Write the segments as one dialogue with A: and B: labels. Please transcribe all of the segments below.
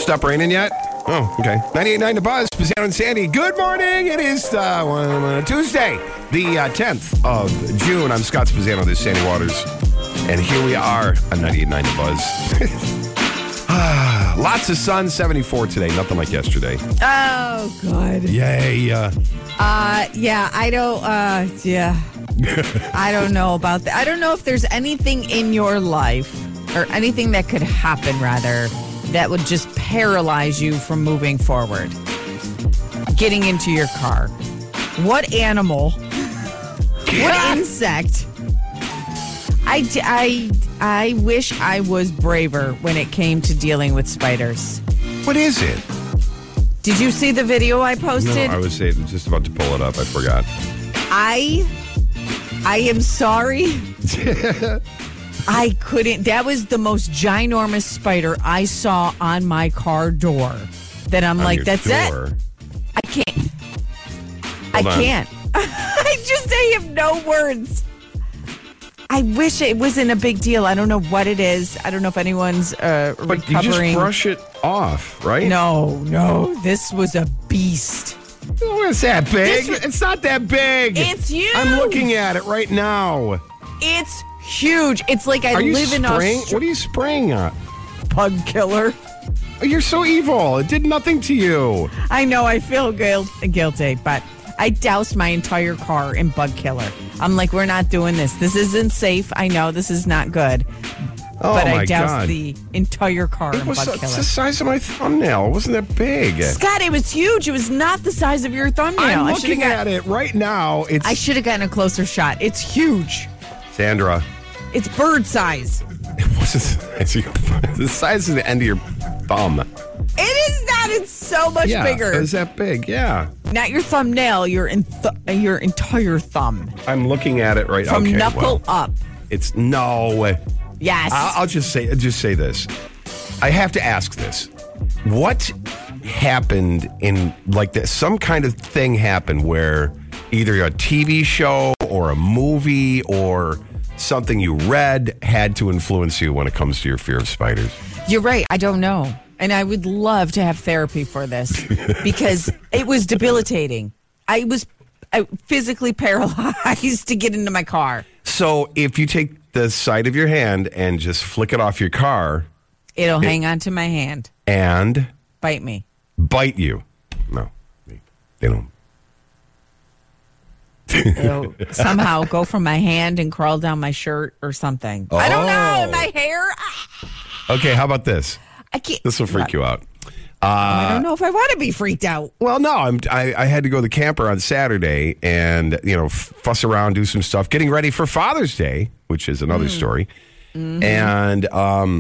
A: Stop raining yet? Oh, okay. 98.9 The Buzz, Pisano and Sandy. Good morning. It is Tuesday, the 10th of June. I'm Scott Pisano. This is Sandy Waters. And here we are on 98.9 The Buzz. Lots of sun, 74 today. Nothing like yesterday.
B: Oh, God.
A: Yay.
B: Yeah, I don't, I don't know about that. I don't know if there's anything in your life or anything that could happen, rather, that would just paralyze you from moving forward. Getting into your car. What animal, what insect? I wish I was braver when it came to dealing with spiders.
A: What is it?
B: Did you see the video I posted?
A: No, I was just about to pull it up. I forgot.
B: I am sorry. I couldn't. That was the most ginormous spider I saw on my car door. That I'm like, that's it. I can't. I can't. I have no words. I wish it wasn't a big deal. I don't know what it is. I don't know if anyone's recovering.
A: But you just brush it off, right?
B: No. This was a beast.
A: What's that big? It's not that big.
B: It's huge.
A: I'm looking at it right now.
B: It's huge. It's like I live in Australia.
A: What are you spraying on?
B: Bug killer.
A: Oh, you're so evil. It did nothing to you.
B: I know. I feel guilty, but I doused my entire car in bug killer. I'm like, we're not doing this. This isn't safe. I know this is not good.
A: Oh,
B: but I
A: my
B: doused
A: God.
B: the entire car in bug killer.
A: It's the size of my thumbnail. It wasn't that big.
B: Scott, it was huge. It was not the size of your thumbnail.
A: I'm looking at it right now.
B: I should have gotten a closer shot. It's huge.
A: Sandra.
B: It's bird size.
A: It wasn't the size of the end of your thumb.
B: It is not. It's so much bigger.
A: It's that big. Yeah.
B: Not your thumbnail. Your entire thumb.
A: I'm looking at it right now.
B: From knuckle up.
A: It's no.
B: Yes.
A: I'll just say this. I have to ask this. What happened in like this? Some kind of thing happened where either a TV show or a movie or something you read had to influence you when it comes to your fear of spiders.
B: You're right. I don't know. And I would love to have therapy for this because it was debilitating. I was physically paralyzed to get into my car.
A: So if you take the side of your hand and just flick it off your car,
B: it'll hang onto my hand
A: and
B: bite me.
A: Bite you? No, they don't.
B: It'll somehow go from my hand and crawl down my shirt or something. I don't know. In my hair.
A: Okay, how about this?
B: I can't.
A: This will freak you out.
B: I don't know if I want to be freaked out.
A: Well, no, I had to go to the camper on Saturday and, fuss around, do some stuff, getting ready for Father's Day, which is another story. Mm-hmm. And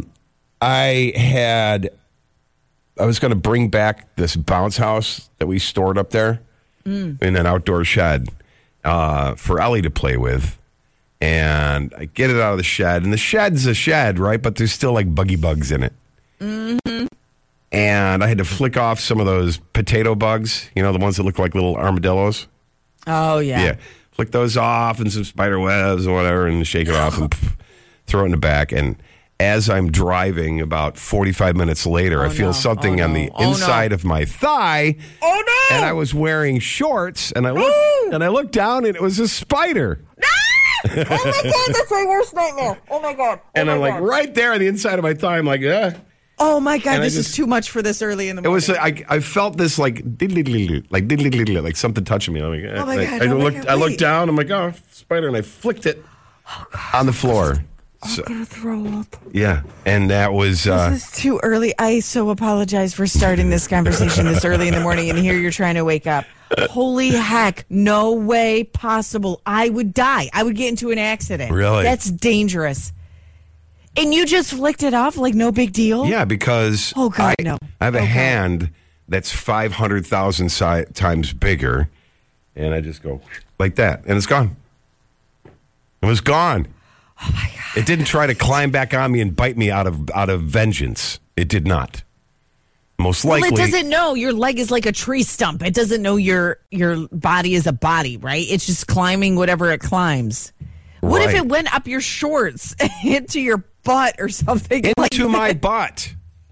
A: I was going to bring back this bounce house that we stored up there in an outdoor shed for Ellie to play with. And I get it out of the shed, and the shed's a shed, right? But there's still like buggy bugs in it. Mm-hmm. And I had to flick off some of those potato bugs, the ones that look like little armadillos.
B: Oh, yeah.
A: Yeah. Flick those off and some spider webs or whatever and shake it off and throw it in the back. And as I'm driving about 45 minutes later, I feel something on the inside of my thigh.
B: Oh, no.
A: And I was wearing shorts and I looked down and it was a spider.
B: No! Oh, my God. That's my worst nightmare. Oh, my God.
A: And I'm like right there on the inside of my thigh. I'm like,
B: Oh, my God, this is too much for this early in the morning.
A: It was I felt this like something touching me. I'm like,
B: oh, my God.
A: I looked down. I'm like, oh, spider. And I flicked it on the floor.
B: I'm going to throw up.
A: Yeah, and that was...
B: this is too early. I so apologize for starting this conversation this early in the morning, and here you're trying to wake up. Holy heck, no way possible. I would die. I would get into an accident.
A: Really?
B: That's dangerous. And you just flicked it off like no big deal?
A: Yeah, because
B: I
A: have a hand that's 500,000 times bigger, and I just go like that, and it's gone. It was gone.
B: Oh, my God.
A: It didn't try to climb back on me and bite me out of vengeance. It did not. Most likely.
B: Well, it doesn't know your leg is like a tree stump. It doesn't know your body is a body, right? It's just climbing whatever it climbs. What if it went up your shorts into your butt or something?
A: Into my butt.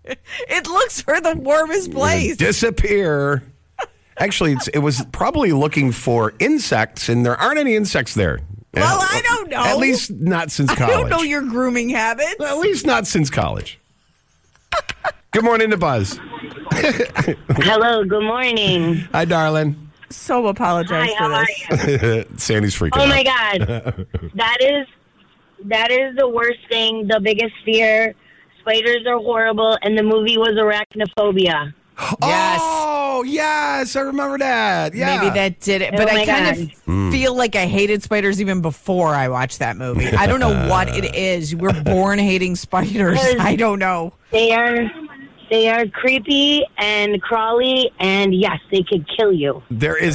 B: It looks for the warmest place.
A: Disappear. Actually, it was probably looking for insects, and there aren't any insects there.
B: Well, I don't know.
A: At least not since college.
B: I don't know your grooming habits.
A: At least not since college. Good morning to Buzz.
C: Hello, good morning.
A: Hi, darling.
B: So apologize
C: Hi, how
B: for this.
C: are you?
A: Sandy's freaking out.
C: Oh my God. That is the worst thing, the biggest fear. Spiders are horrible, and the movie was Arachnophobia.
B: Yes.
A: Oh, yes. I remember that. Yeah.
B: Maybe that did it. But
C: Oh
B: I
C: my
B: kind of feel like I hated spiders even before I watched that movie. I don't know what it is. We're born hating spiders. I don't know.
C: They are creepy and crawly, and yes, they could kill you.
A: There is,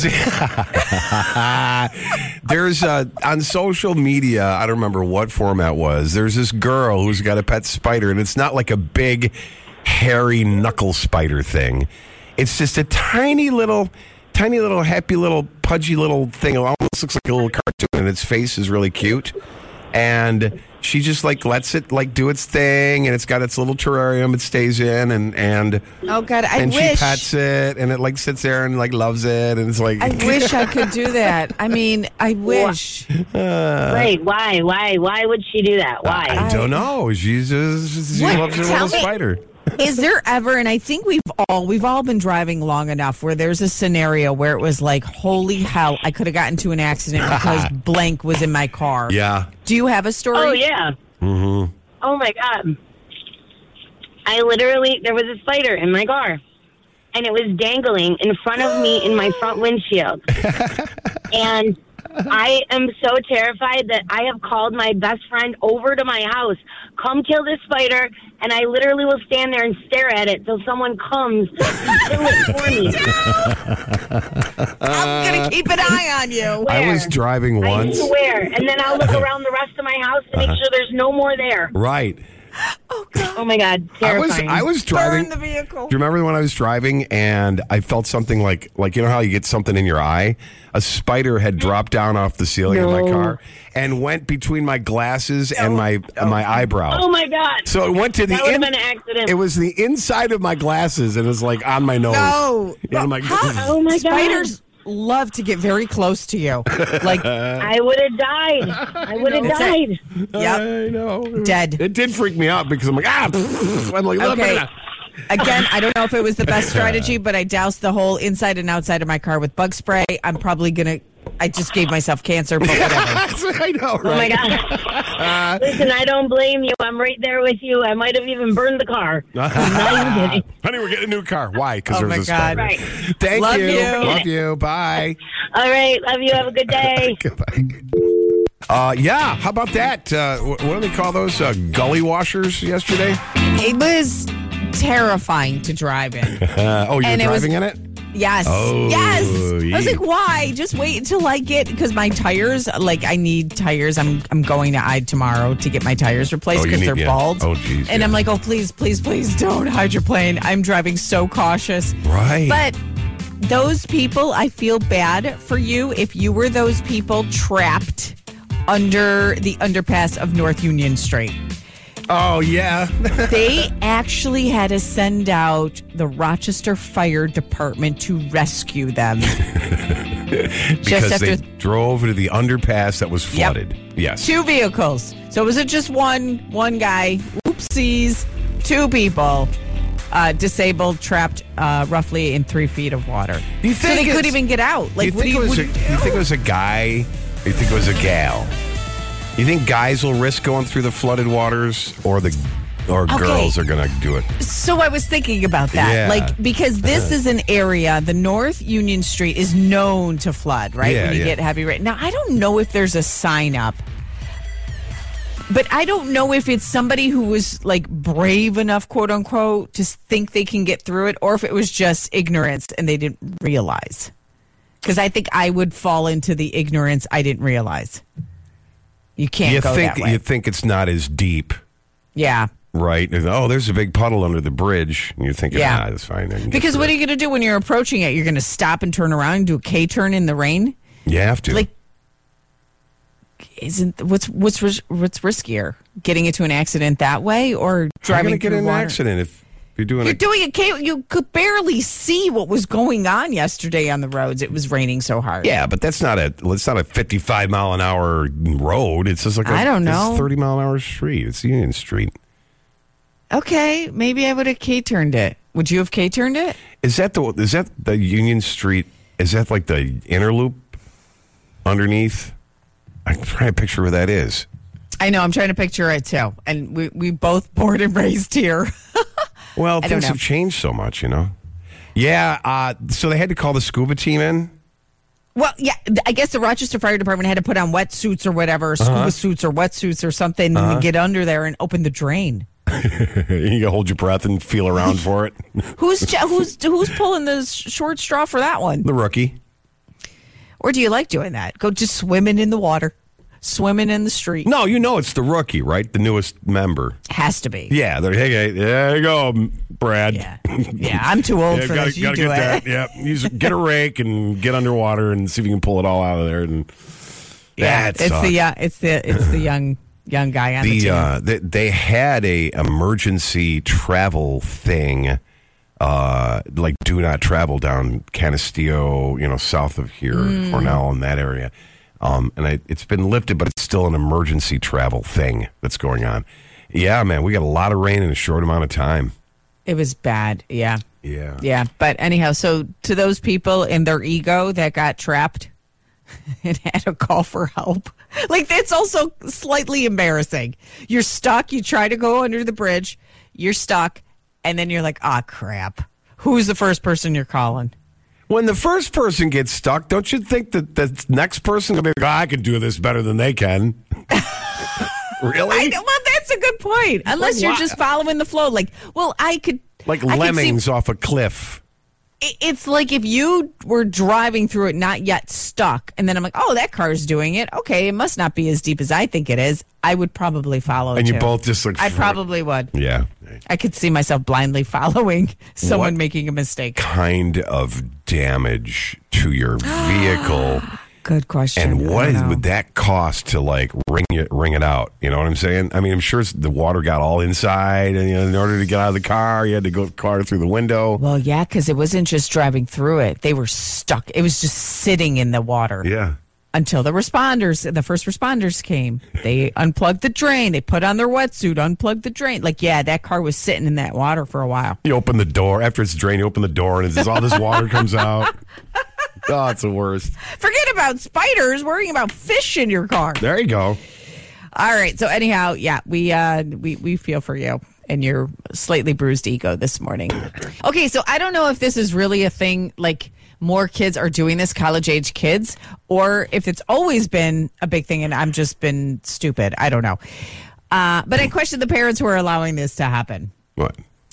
A: there's on social media, I don't remember what format was. There's this girl who's got a pet spider, and it's not like a big, hairy knuckle spider thing. It's just a tiny little, happy little, pudgy little thing. It almost looks like a little cartoon, and its face is really cute. And she just lets it do its thing, and it's got its little terrarium it stays in, and
B: Oh God, I
A: and
B: wish.
A: she pets it, and it sits there and loves it, and it's like
B: I wish I could do that. I mean, I wish.
C: Wait, why would she do that? Why?
A: I don't know. She
B: What?
A: loves her
B: Tell
A: little
B: me.
A: spider.
B: Is there ever, and I think we've all been driving long enough where there's a scenario where it was like, holy hell, I could have gotten into an accident because blank was in my car.
A: Yeah.
B: Do you have a story?
C: Oh, yeah.
A: Mm-hmm.
C: Oh, my God. There was a spider in my car, and it was dangling in front of me in my front windshield. And I am so terrified that I have called my best friend over to my house. Come kill this spider, and I literally will stand there and stare at it till someone comes and kill it for me.
B: I'm going to keep an eye on you.
A: I was driving
C: I
A: once.
C: swear. And then I'll look around the rest of my house to make sure there's no more there.
A: Right.
C: Oh, my God. Terrifying.
A: I was driving.
B: Burn the vehicle.
A: Do you remember when I was driving and I felt something like you know how you get something in your eye? A spider had dropped down off the ceiling of my
C: No.
A: car and went between my glasses and my eyebrow.
C: Oh, my God.
A: So it went to the
C: That would have been an accident.
A: It was the inside of my glasses and it was on my nose.
B: No.
A: And I'm like,
C: Oh, my God.
B: Spiders love to get very close to you. Like,
C: I would have died. I would have
B: It's
C: died.
B: yep,
A: I know.
B: dead.
A: It did freak me out because I'm like, I'm like,
B: Okay. Again, I don't know if it was the best strategy, but I doused the whole inside and outside of my car with bug spray. I'm probably going to, I just gave myself cancer, but whatever.
A: I know, right?
C: Oh, my God. Listen, I don't blame you. I'm right there with you. I might have even burned the car. I'm not even kidding.
A: Honey, we're getting a new car. Why? Because
B: Oh,
A: there's
B: my
A: a spider.
B: God.
C: Right.
A: Thank
B: Love
A: you.
B: you.
A: Love you. Bye.
C: All right. Love you. Have a good day.
A: Goodbye. Yeah, how about that? What do they call those? Gully washers yesterday?
B: It was terrifying to drive in.
A: Oh, you're
B: And it was-
A: driving in it?
B: Yes.
A: Oh,
B: yes. I was
A: yeah.
B: like, why? Just wait until I get, because my tires, I need tires. I'm going to Ide tomorrow to get my tires replaced
A: Oh, you
B: because
A: need-
B: they're
A: yeah.
B: bald.
A: Oh, geez,
B: And
A: yeah.
B: I'm like, oh, please, please, please don't hydroplane. I'm driving so cautious.
A: Right.
B: But those people, I feel bad for you if you were those people trapped under the underpass of North Union Street.
A: Oh, yeah.
B: They actually had to send out the Rochester Fire Department to rescue them.
A: Because
B: after-
A: they drove into the underpass that was
B: Yep.
A: flooded. Yes.
B: 2 vehicles. So was it just one guy? Oopsies. 2 people disabled, trapped roughly in 3 feet of water.
A: Do you
B: So they
A: think
B: couldn't
A: it's-
B: even get out.
A: Do you think it was a guy? Or you think it was a gal? You think guys will risk going through the flooded waters, or girls are going to do it?
B: So I was thinking about that.
A: Yeah.
B: Because this is an area, the North Union Street is known to flood, right?
A: Yeah,
B: when you
A: yeah.
B: get heavy rain. Now, I don't know if there's a sign up, but I don't know if it's somebody who was brave enough, quote unquote, to think they can get through it, or if it was just ignorance and they didn't realize. Because I think I would fall into the ignorance I didn't realize. You can't go that way.
A: You think it's not as deep,
B: Yeah.
A: right? Oh, there's a big puddle under the bridge. And you're thinking,
B: Yeah.
A: that's fine. I can get
B: Because
A: through
B: what
A: it."
B: are you going to do when you're approaching it? You're going to stop and turn around and do a K-turn in the rain?
A: You have to.
B: What's riskier? Getting into an accident that way or
A: You're
B: driving
A: going to get
B: through
A: in an
B: water?
A: accident You're
B: doing it. You could barely see what was going on yesterday on the roads. It was raining so hard.
A: Yeah, but it's not a 55 mile an hour road. It's just like
B: I don't know,
A: 30 mile an hour street. It's Union Street.
B: Okay, maybe I would have K-turned it. Would you have K-turned it?
A: Is that the Union Street? Is that like the inner loop underneath? I'm trying to picture where that is.
B: I know. I'm trying to picture it too. And we both born and raised here.
A: Well, things have changed so much, Yeah. So they had to call the scuba team in.
B: Well, yeah. I guess the Rochester Fire Department had to put on wetsuits or whatever, scuba suits or wetsuits or something, and get under there and open the drain.
A: You can hold your breath and feel around for it.
B: Who's pulling the short straw for that one?
A: The rookie. Or
B: do you like doing that? Go just swimming in the water, swimming in the street.
A: No, it's the rookie, right? The newest member.
B: Has to be.
A: Yeah. Hey, there you go, Brad.
B: Yeah, I'm too old for this. You do it.
A: That. Yeah, get a rake and get underwater and see if you can pull it all out of there. And
B: it's the young guy on the team.
A: They had a emergency travel thing, like do not travel down Canisteo, south of here, Cornell in that area. And it's been lifted, but it's still an emergency travel thing that's going on. Yeah, man, we got a lot of rain in a short amount of time.
B: It was bad. Yeah.
A: Yeah.
B: Yeah. But anyhow, so to those people in their ego that got trapped and had to call for help, like that's also slightly embarrassing. You're stuck. You try to go under the bridge. You're stuck. And then you're like, crap. Who's the first person you're calling?
A: When the first person gets stuck, don't you think that the next person will be like, I can do this better than they can? Really?
B: Well, that's a good point. Unless you're just following the flow. I could.
A: Like lemmings off a cliff.
B: It's like if you were driving through it, not yet stuck, and then I'm like, that car's doing it. Okay, it must not be as deep as I think it is. I would probably follow
A: and
B: too.
A: You both just look.
B: I probably would.
A: Yeah.
B: I could see myself blindly following someone making a mistake.
A: Kind of damage to your vehicle?
B: Good question.
A: And what would that cost to ring it out? You know what I'm saying? I mean, I'm sure the water got all inside, and in order to get out of the car, you had to go the car through the window.
B: Well, yeah, because it wasn't just driving through it; they were stuck. It was just sitting in the water.
A: Yeah.
B: Until the first responders came. They unplugged the drain. They put on their wetsuit, unplugged the drain. That car was sitting in that water for a while.
A: You open the door after it's drained. You open the door, and all this water comes out. Oh, it's the worst.
B: Forget about spiders. Worrying about fish in your car.
A: There you go.
B: All right. So anyhow, we feel for you and your slightly bruised ego this morning. Okay. So I don't know if this is really a thing. More kids are doing this, college-age kids, or if it's always been a big thing and I'm just been stupid. I don't know. But I question the parents who are allowing this to happen.
A: What?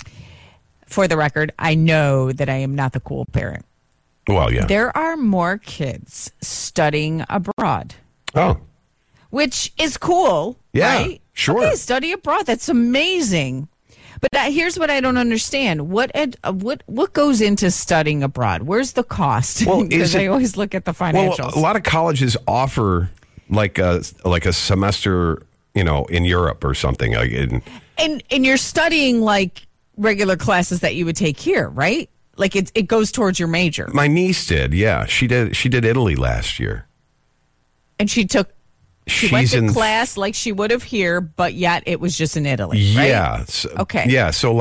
B: For the record, I know that I am not the cool parent.
A: Well, yeah.
B: There are more kids studying abroad.
A: Oh.
B: Which is cool,
A: yeah,
B: right?
A: Sure.
B: Okay, study abroad. That's amazing. But here's what I don't understand. What goes into studying abroad? Where's the cost?
A: Well,
B: because I always look at the financials.
A: Well, a lot of colleges offer like a semester, in Europe or something.
B: And you're studying like regular classes that you would take here, right? Like it goes towards your major.
A: My niece did. Yeah, she did Italy last year.
B: And she went to class like she would have here, but yet it was just in Italy, right?
A: Yeah.
B: Okay.
A: Yeah, so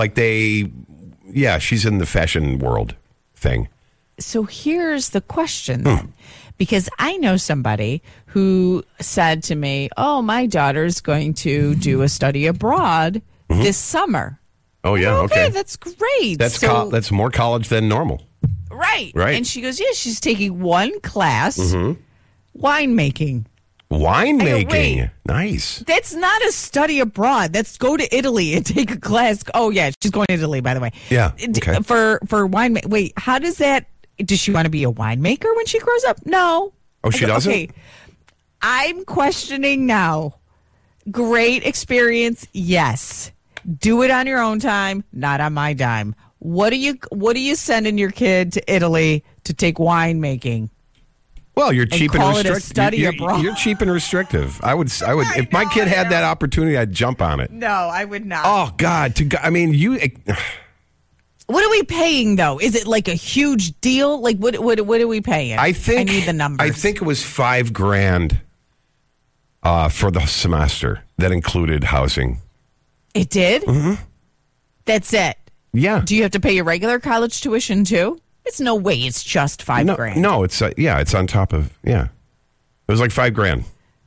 A: she's in the fashion world thing.
B: So here's the question then. Because I know somebody who said to me, my daughter's going to do a study abroad this summer.
A: Oh, yeah, okay.
B: That's great.
A: That's more college than normal.
B: Right.
A: Right.
B: And she goes, she's taking one class, winemaking.
A: Winemaking. Nice.
B: That's not a study abroad. That's go to Italy and take a class. Oh, yeah, she's going to Italy, by the way.
A: Yeah, okay.
B: For wine. Wait, how does that, does she want to be a winemaker when she grows up? No.
A: Oh, she doesn't? Okay.
B: I'm questioning now. Great experience, yes. Do it on your own time, not on my dime. What are you sending your kid to Italy to take winemaking?
A: Well, you're cheap and restrictive.
B: You're
A: cheap and restrictive. I would. If my kid had that opportunity, I'd jump on it.
B: No, I would not.
A: Oh God!
B: What are we paying though? Is it like a huge deal? Like what are we paying?
A: I
B: need the numbers.
A: I think it was $5,000 for the semester that included housing.
B: It did? Mm-hmm. That's it.
A: Yeah.
B: Do you have to pay your regular college tuition too? It's no way. It's just $5,000.
A: No, it's it's on top of It was like $5,000.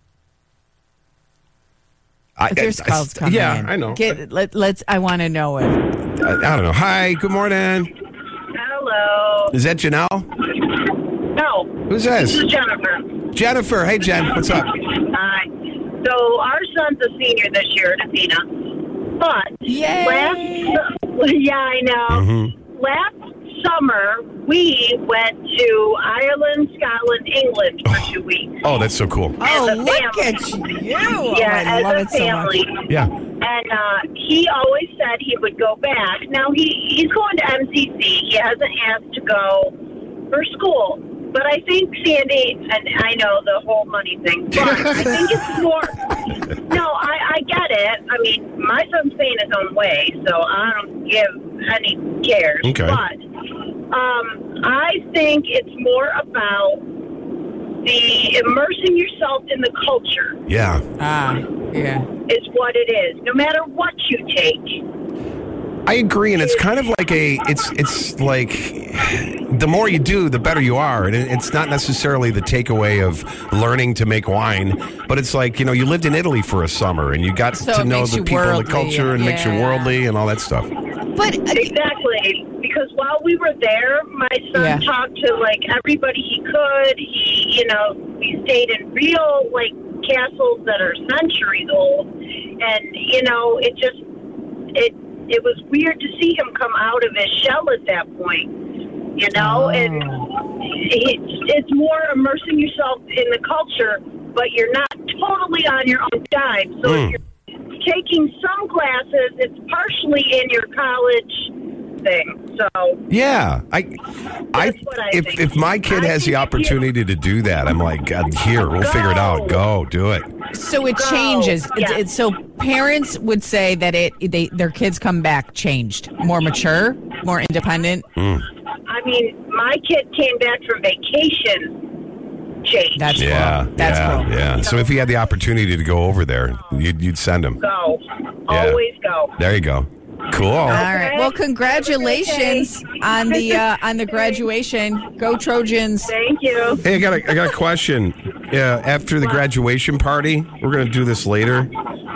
B: If there's calls coming in.
A: Yeah, I know.
B: I want to know it.
A: I don't know. Hi, good morning.
D: Hello.
A: Is that Janelle?
D: No.
A: Who's this?
D: This is Jennifer.
A: Jennifer. Hey, Jen. What's up?
D: Hi. So our son's a senior this year at Athena. But
B: Yay!
D: I know.
A: Mm-hmm.
D: Last summer, we went to Ireland, Scotland, England for 2 weeks.
A: Oh, that's so cool.
B: Oh,
D: As a
B: look
D: family.
B: at you.
D: Yeah,
B: I love
D: as
B: it
D: a family.
B: so much.
A: Yeah.
D: And he always said he would go back. Now, he's going to MCC. He hasn't asked to go for school. But I think, Sandy, and I know the whole money thing, but I think it's more... No, I get it. I mean, my son's paying his own way, so I don't give any cares.
A: Okay.
D: But I think it's more about the immersing yourself in the culture
A: Yeah.
B: Yeah.
D: is what it is, no matter what you take.
A: I agree, and it's kind of like it's like the more you do, the better you are, and it's not necessarily the takeaway of learning to make wine, but it's like, you lived in Italy for a summer, and you got
B: So
A: to
B: it
A: know
B: makes
A: the
B: you
A: people,
B: worldly,
A: the culture, and makes you
B: yeah.
A: worldly, and all that stuff.
B: But
D: Exactly, because while we were there, my son
B: Yeah.
D: talked to like everybody he could. We stayed in real like castles that are centuries old, and it was weird to see him come out of his shell at that point. And it's more immersing yourself in the culture, but you're not totally on your own dime. So if you're taking some classes, it's partially in your college thing. So
A: Yeah,
D: That's what I think.
A: if my kid
D: I
A: has the
D: think
A: opportunity to do that, I'm like, God, here, we'll figure it out. Go, do it.
B: so it
D: Go.
B: changes.
D: Yeah.
B: So parents would say that their kids come back changed, more mature, more independent.
D: I mean, my kid came back from vacation changed.
B: That's
A: Yeah,
B: cool. That's cool.
A: yeah. So if he had the opportunity to go over there, you'd send him.
D: Go.
A: Yeah.
D: Always go.
A: There you go. Cool.
B: All right.
D: Okay.
B: Well, congratulations
D: Have a great day.
B: on the graduation. Go Trojans.
D: Thank you.
A: Hey, I got a question. Yeah, after the graduation party, we're gonna do this later.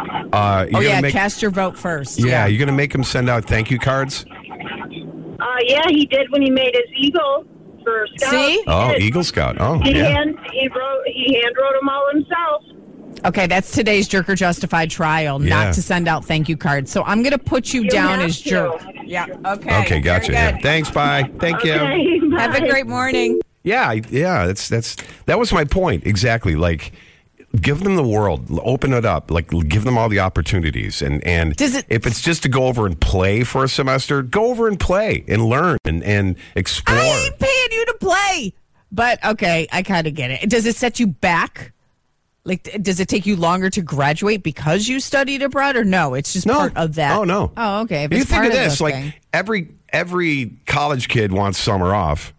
B: Cast your vote first.
A: Yeah, you're gonna make him send out thank you cards.
D: Yeah, he did when he made his eagle for Scout.
B: See?
A: Oh, Eagle Scout. Oh,
D: He
A: yeah.
D: hand wrote them all himself.
B: Okay, that's today's Jerk or Justified trial,
A: Yeah.
B: not to send out thank you cards. So I'm going to put you down
D: have
B: as
D: to.
B: jerk. Yeah. Okay.
A: Okay, gotcha.
B: Very
A: Yeah.
B: good.
A: Thanks. Bye. Thank you.
D: Okay,
B: Have a
D: bye.
B: great morning.
A: Yeah. That was my point exactly. Like, give them the world, open it up, like give them all the opportunities, and
B: Does it-
A: if it's just to go over and play for a semester, go over and play and learn and explore.
B: I ain't paying you to play. But okay, I kind of get it. Does it set you back? Like, does it take you longer to graduate because you studied abroad, or no? It's just part of that.
A: Oh no.
B: Oh, okay. If
A: You
B: it's
A: think
B: part
A: of
B: the
A: this, like
B: thing.
A: every college kid wants summer off,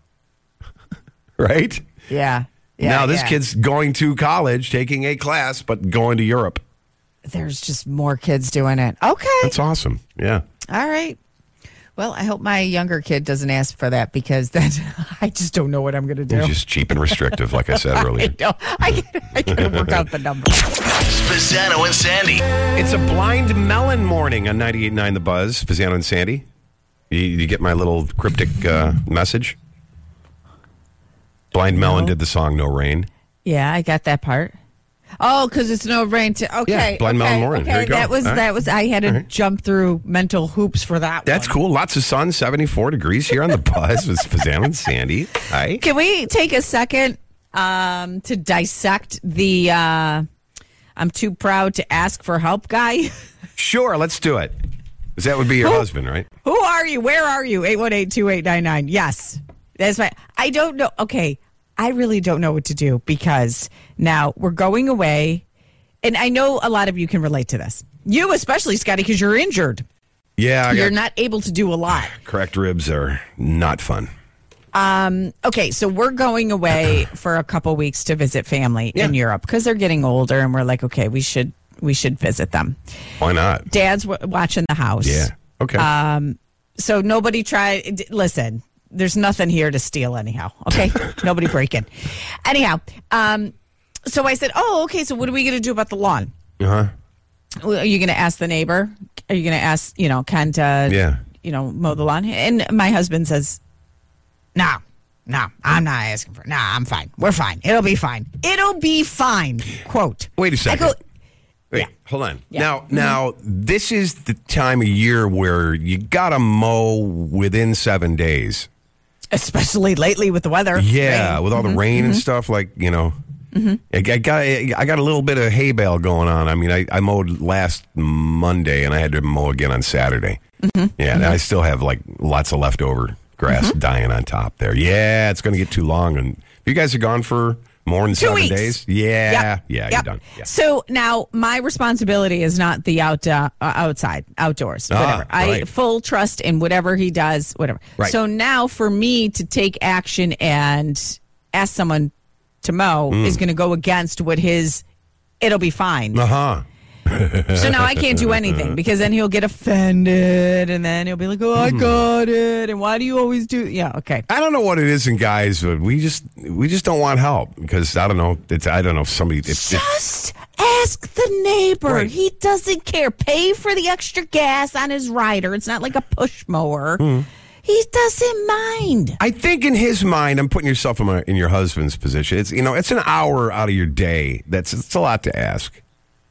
A: right?
B: Yeah. Yeah.
A: Now this
B: yeah.
A: kid's going to college, taking a class, but going to Europe.
B: There's just more kids doing it. Okay.
A: That's awesome. Yeah.
B: All right. Well, I hope my younger kid doesn't ask for that because I just don't know what I'm going to do.
A: It's just cheap and restrictive, like I said earlier.
B: I gotta work out the numbers.
E: Spezzano and Sandy.
A: It's a blind melon morning on 98.9 The Buzz. Spezzano and Sandy. You get my little cryptic message? Blind Melon did the song No Rain.
B: Yeah, I got that part. Oh, because it's no rain. Okay,
A: Yeah, Blind Melon Morning.
B: Okay,
A: There you go.
B: that was
A: All right.
B: I had to jump through mental hoops for that.
A: That's
B: one.
A: cool. Lots of sun, 74 degrees here on The Buzz with Spezzano and Sandy. Hi.
B: Can we take a second to dissect the I'm too proud to ask for help guy?
A: Sure, let's do it. Because that would be your husband, right?
B: Who are you? Where are you? 818-2899. Yes. That's right. I don't know. Okay. I really don't know what to do because now we're going away. And I know a lot of you can relate to this. You especially, Scotty, because you're injured.
A: Yeah,
B: you're not able to do a lot.
A: Cracked ribs are not fun.
B: Okay, so we're going away for a couple weeks to visit family in Europe because they're getting older, and we're like, okay, we should visit them.
A: Why not?
B: Dad's watching the house.
A: Yeah. Okay.
B: So nobody tried. Listen, there's nothing here to steal anyhow. Okay, nobody break in. Anyhow, so I said, oh, okay. So what are we going to do about the lawn? Are you going to ask the neighbor? Are you going to ask, Ken to, mow the lawn? And my husband says, no, I'm not asking for it. No, I'm fine. We're fine. It'll be fine. It'll be fine. Quote.
A: Wait a second. Wait, hold on. Yeah. Now, this is the time of year where you got to mow within 7 days.
B: Especially lately with the weather.
A: Yeah, with all the rain and stuff, I got a little bit of hay bale going on. I mean, I mowed last Monday, and I had to mow again on Saturday. And I still have, lots of leftover grass dying on top there. Yeah, it's going to get too long. And you guys are gone for more than 7 days? Yeah, you're done. Yeah.
B: So now my responsibility is not the outdoors, whatever. I full trust in whatever he does, whatever.
A: Right.
B: So now for me to take action and ask someone to mow is going to go against what it'll be fine. So now I can't do anything because then he'll get offended and then he'll be like, oh, I got it. And why do you always do? Yeah, okay.
A: I don't know what it is in guys, but we just don't want help because I don't know. If somebody
B: just ask the neighbor. Right. He doesn't care. Pay for the extra gas on his rider. It's not like a push mower. He doesn't mind.
A: I think in his mind, I'm putting yourself in your husband's position. It's it's an hour out of your day. It's a lot to ask.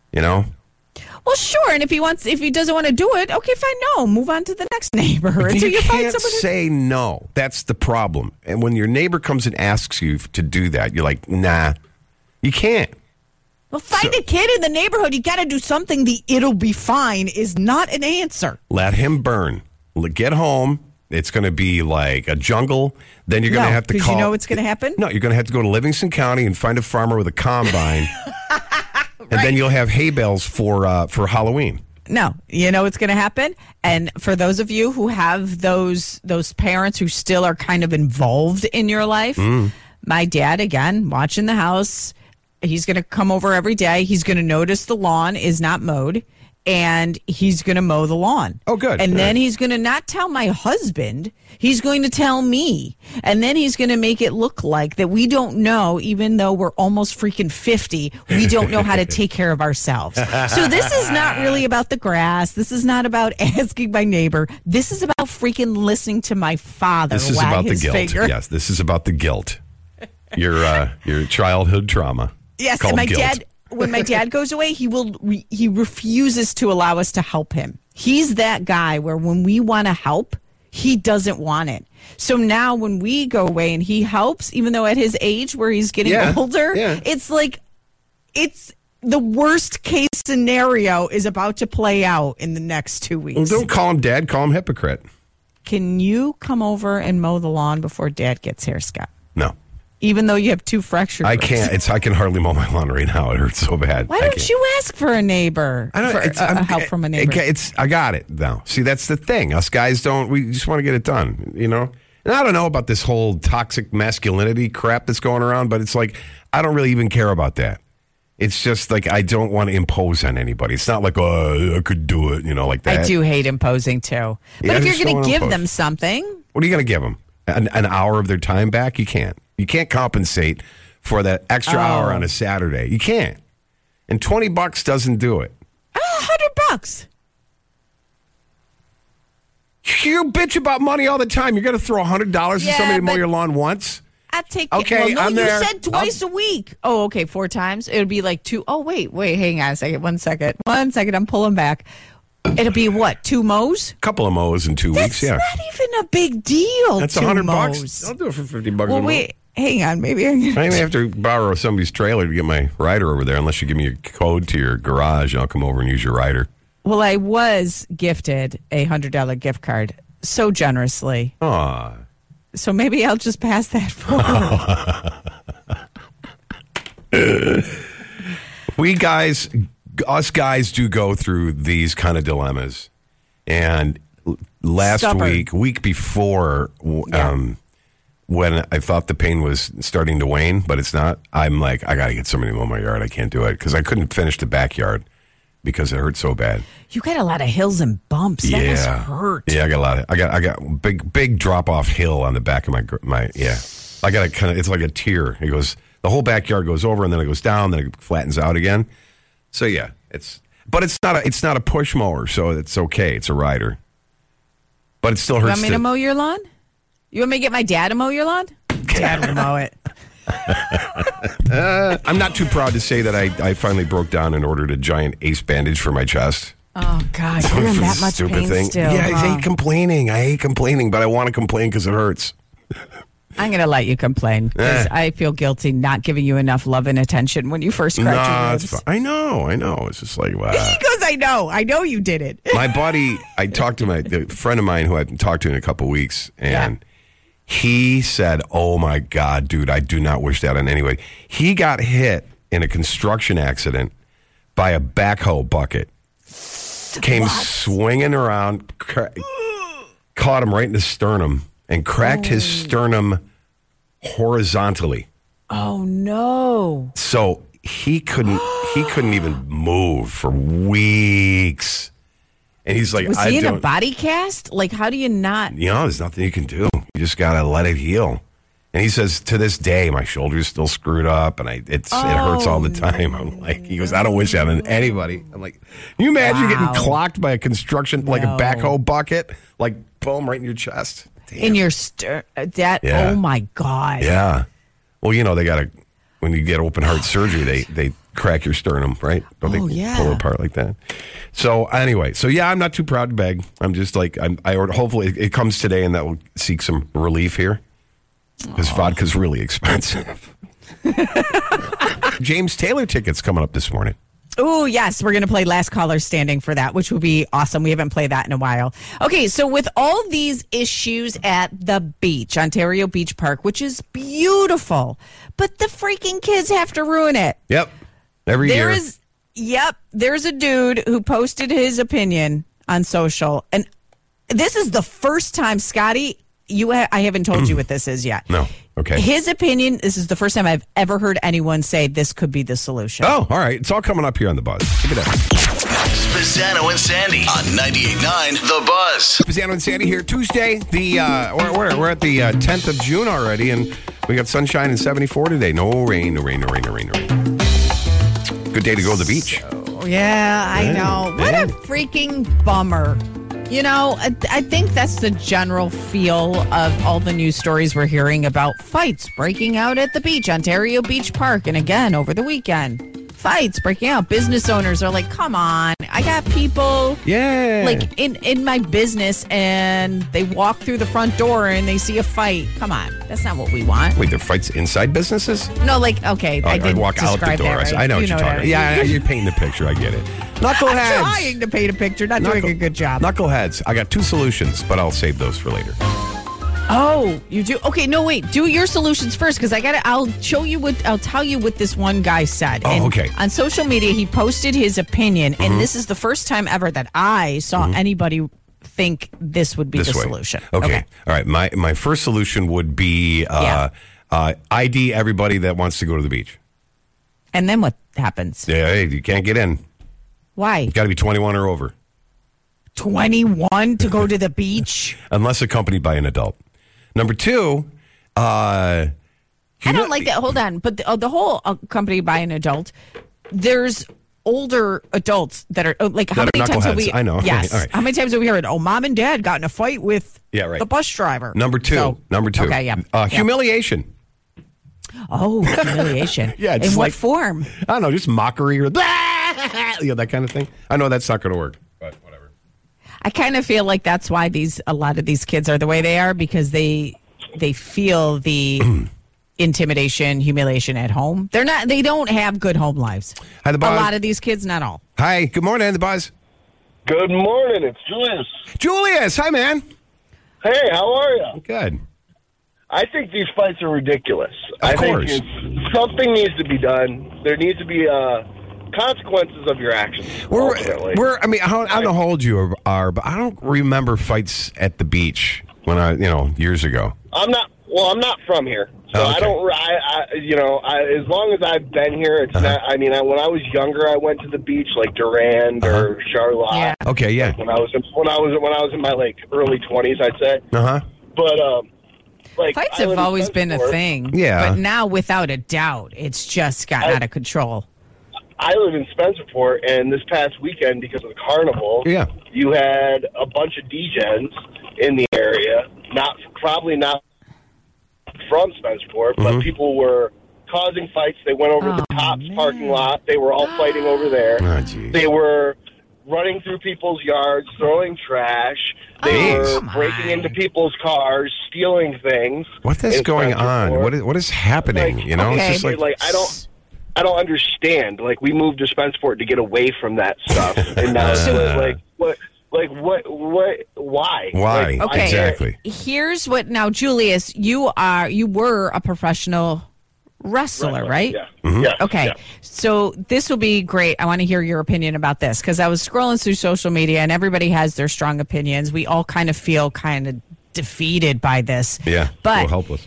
B: Well, sure, and if he doesn't want to do it, okay, fine. No, move on to the next neighbor until you find someone.
A: Say no. That's the problem. And when your neighbor comes and asks you to do that, you're like, nah, you can't.
B: Well, find a kid in the neighborhood. You got to do something. It'll be fine is not an answer.
A: Let him burn. Get home. It's going to be like a jungle. Then you're going to have to call.
B: Because you know what's going to happen?
A: No, you're going to have to go to Livingston County and find a farmer with a combine. And then you'll have hay bales for Halloween.
B: No, you know what's going to happen? And for those of you who have those parents who still are kind of involved in your life, my dad, again, watching the house, he's going to come over every day. He's going to notice the lawn is not mowed. And he's going to mow the lawn.
A: Oh, good.
B: And then he's going to not tell my husband. He's going to tell me. And then he's going to make it look like that we don't know, even though we're almost freaking 50, we don't know how to take care of ourselves. So this is not really about the grass. This is not about asking my neighbor. This is about freaking listening to my father.
A: This is about the guilt.
B: Finger.
A: Yes, this is about the guilt. Your childhood trauma.
B: Yes, and my dad... When my dad goes away, he refuses to allow us to help him. He's that guy where when we want to help, he doesn't want it. So now when we go away and he helps, even though at his age where he's getting older, it's like the worst case scenario is about to play out in the next 2 weeks.
A: Well, don't call him dad, call him hypocrite.
B: Can you come over and mow the lawn before dad gets here, Scott?
A: No.
B: Even though you have 2 fractured ribs.
A: I can't. I can hardly mow my lawn right now. It hurts so bad.
B: Why don't you ask for a neighbor? Help from a neighbor.
A: I got it now. See, that's the thing. Us guys don't. We just want to get it done. And I don't know about this whole toxic masculinity crap that's going around, but it's like I don't really even care about that. It's just like I don't want to impose on anybody. It's not like I could do it, like that.
B: I do hate imposing too. But if you're going to give them something,
A: what are you going to give them? An hour of their time back? You can't. You can't compensate for that extra hour on a Saturday. You can't. And $20 doesn't do it.
B: $100.
A: You bitch about money all the time. You're going to throw $100 at somebody to mow your lawn once?
B: I take
A: okay.
B: Well, no, you said twice a week. Oh, okay, 4 times. It would be like 2. Oh, wait, hang on a second. 1 second. 1 second. I'm pulling back. It'll be what? 2 mows?
A: Couple of mows in 2 weeks. Yeah.
B: That's not even a big deal.
A: That's $100. I'll do it for $50.
B: Well, wait. Hang on, maybe I
A: may have to borrow somebody's trailer to get my rider over there, unless you give me a code to your garage, and I'll come over and use your rider.
B: Well, I was gifted a $100 gift card so generously.
A: Aww.
B: So maybe I'll just pass that forward. Us guys do go through these kind of dilemmas.
A: And last
B: Stubborn.
A: week before, when I thought the pain was starting to wane, but it's not, I'm like, I got to get somebody to mow my yard. I can't do it because I couldn't finish the backyard because it hurt so bad.
B: You got a lot of hills and bumps. That must hurt.
A: Yeah, I got a lot of. I got big drop off hill on the back of my. Yeah, I got a kind of. It's like a tier. It goes. The whole backyard goes over, and then it goes down, then it flattens out again. So yeah, it's not a push mower, so it's okay. It's a rider, but it still hurts.
B: You want me to mow your lawn? You want me to get my dad to mow your lawn? Dad will mow it.
A: I'm not too proud to say that I finally broke down and ordered a giant ace bandage for my chest.
B: Oh, God. You're in that much pain still.
A: Yeah, I hate complaining. But I want to complain because it hurts.
B: I'm going to let you complain because I feel guilty not giving you enough love and attention when you first scratched your ribs.
A: It's fine. I know. It's just like, wow.
B: He goes, I know you did it.
A: My buddy, I talked to the friend of mine who I haven't talked to in a couple of weeks, and he said, oh, my God, dude, I do not wish that on anybody. He got hit in a construction accident by a backhoe bucket. Came swinging around, caught him right in the sternum, and cracked his sternum horizontally.
B: Oh, no.
A: So he couldn't even move for weeks. And he's like,
B: was he in a body cast? Like, how do you not?
A: There's nothing you can do. You just got to let it heal. And he says, to this day, my shoulder's still screwed up, and it hurts all the time. I'm like, he goes, I don't wish that on anybody. I'm like, can you imagine getting clocked by a construction, like a backhoe bucket, like boom, right in your chest? Damn.
B: In your oh my God.
A: Yeah. Well, they got to, when you get open heart surgery, they crack your sternum, right? Don't they pull it apart like that? So anyway, I'm not too proud to beg. I'm just like, I ordered, hopefully it comes today and that will seek some relief here. Because vodka's really expensive. James Taylor tickets coming up this morning.
B: Oh, yes. We're going to play Last Caller Standing for that, which would be awesome. We haven't played that in a while. Okay, so with all these issues at the beach, Ontario Beach Park, which is beautiful, but the freaking kids have to ruin it.
A: Yep. Every year.
B: There's a dude who posted his opinion on social. And this is the first time, Scotty, I haven't told you what this is yet.
A: No. Okay.
B: His opinion, this is the first time I've ever heard anyone say this could be the solution.
A: Oh, all right. It's all coming up here on The Buzz. Check it out.
E: Spezzano and Sandy on 98.9 The Buzz.
A: Spezzano and Sandy here. Tuesday, we're at the 10th of June already, and we got sunshine and 74 today. No rain. Good day to go to the beach.
B: I know. What a freaking bummer. I think that's the general feel of all the news stories we're hearing about fights breaking out at the beach, Ontario Beach Park. And again, over the weekend, fights breaking out. Business owners are like, come on. I got people like in my business and they walk through the front door and they see a fight. Come on. That's not what we want.
A: Wait, there are fights inside businesses?
B: No, okay. I didn't
A: walk out the door.
B: Right.
A: I know what you're talking about. Yeah, you're painting the picture. I get it. Knuckleheads.
B: I'm trying to paint a picture, not doing a good job.
A: Knuckleheads. I got two solutions, but I'll save those for later.
B: Oh, you do? Okay, no, wait. Do your solutions first because I'll tell you what this one guy said.
A: Okay.
B: On social media, he posted his opinion, and this is the first time ever that I saw anybody think this would be the solution.
A: Okay. All right. My first solution would be ID everybody that wants to go to the beach.
B: And then what happens?
A: Yeah, you can't get in.
B: Why?
A: You've got to be 21 or over.
B: 21 to go to the beach?
A: Unless accompanied by an adult. Number two,
B: I don't like that. Hold on. But the whole accompanied by an adult, there's older adults that are like, how many times have we?
A: I know.
B: Yes.
A: All right.
B: How many times have we heard, mom and dad got in a fight with the bus driver?
A: Number two.
B: Okay, yeah.
A: Humiliation.
B: Oh, humiliation. In what form?
A: I don't know, just mockery or that kind of thing. I know that's not going to work, but whatever.
B: I kind of feel like that's why a lot of these kids are the way they are because they feel the intimidation, humiliation at home. They don't have good home lives.
A: Hi, The Buzz.
B: A lot of these kids, not all.
A: Hi, good morning, The Buzz.
F: Good morning, it's Julius.
A: Julius, hi, man.
F: Hey, how are you?
A: Good.
F: I think these fights are ridiculous.
A: Of course.
F: Think something needs to be done. There needs to be consequences of your actions. Ultimately.
A: I don't know how old you are, but I don't remember fights at the beach when years ago.
F: I'm not from here, so
A: okay.
F: I don't. As long as I've been here, it's not. I mean, when I was younger, I went to the beach like Durand or Charlotte.
B: Yeah.
A: Okay, yeah.
F: When I was in my like early 20s, I'd say. But
B: fights have always been a thing.
A: Yeah.
B: But now, without a doubt, it's just gotten out of control.
F: I live in Spencerport, and this past weekend, because of the carnival, you had a bunch of D-gens in the area. Probably not from Spencerport, but people were causing fights. They went over the Tops parking lot. They were all fighting over there.
A: Oh, geez.
F: They were running through people's yards, throwing trash. They were breaking into people's cars, stealing things.
A: What is going on? What is happening? It's just like
F: I don't understand. Like, we moved to Spencerport to get away from that stuff, and now why?
A: Why?
B: Okay.
A: Exactly.
B: Here's what. Now, Julius, you were a professional wrestler, right?
F: Yeah.
A: Mm-hmm.
F: Yeah.
B: Okay.
F: Yeah.
B: So this will be great. I want to hear your opinion about this, because I was scrolling through social media and everybody has their strong opinions. We all kind of feel kind of defeated by this.
A: Yeah.
B: But
A: helpless.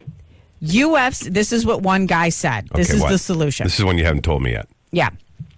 B: UFC, this is what one guy said. This is the solution.
A: This is one you haven't told me yet.
B: Yeah.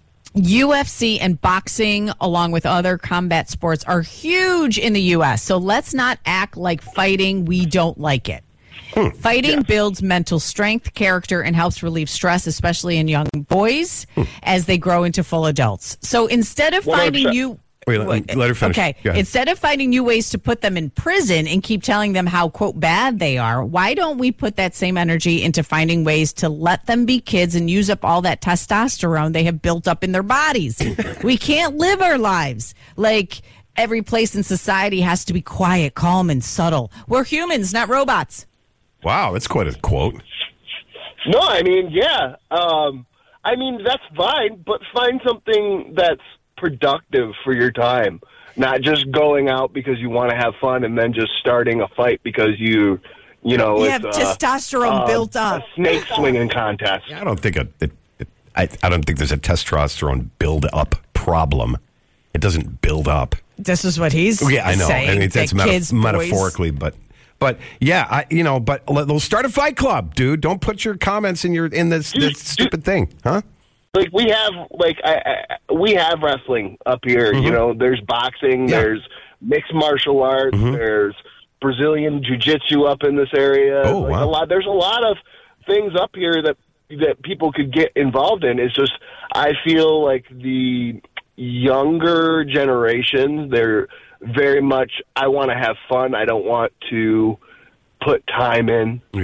B: UFC and boxing, along with other combat sports, are huge in the U.S. So let's not act like fighting, we don't like it. Fighting builds mental strength, character, and helps relieve stress, especially in young boys as they grow into full adults. So instead of finding
F: 100%.
B: you...
A: Wait, let her finish.
B: Okay. Instead of finding new ways to put them in prison and keep telling them how, quote, bad they are, why don't we put that same energy into finding ways to let them be kids and use up all that testosterone they have built up in their bodies? We can't live our lives like every place in society has to be quiet, calm, and subtle. We're humans, not robots.
A: Wow, that's quite a quote.
F: No, I mean, yeah. That's fine, but find something that's productive for your time, not just going out because you want to have fun and then just starting a fight because you
B: have testosterone built up.
F: A snake swinging contest.
A: I don't think I don't think there's a testosterone build up problem. It doesn't build up.
B: This is what he's
A: I know.
B: saying.
A: I mean, that's metaphorically, but yeah, but they'll start a fight club, dude. Don't put your comments in this stupid thing, huh?
F: Like, we have wrestling up here.
A: Mm-hmm.
F: There's boxing, there's mixed martial arts, there's Brazilian jiu-jitsu up in this area.
A: Oh, wow.
F: There's a lot of things up here that people could get involved in. It's just, I feel like the younger generation, they're very much, I want to have fun. I don't want to put time in to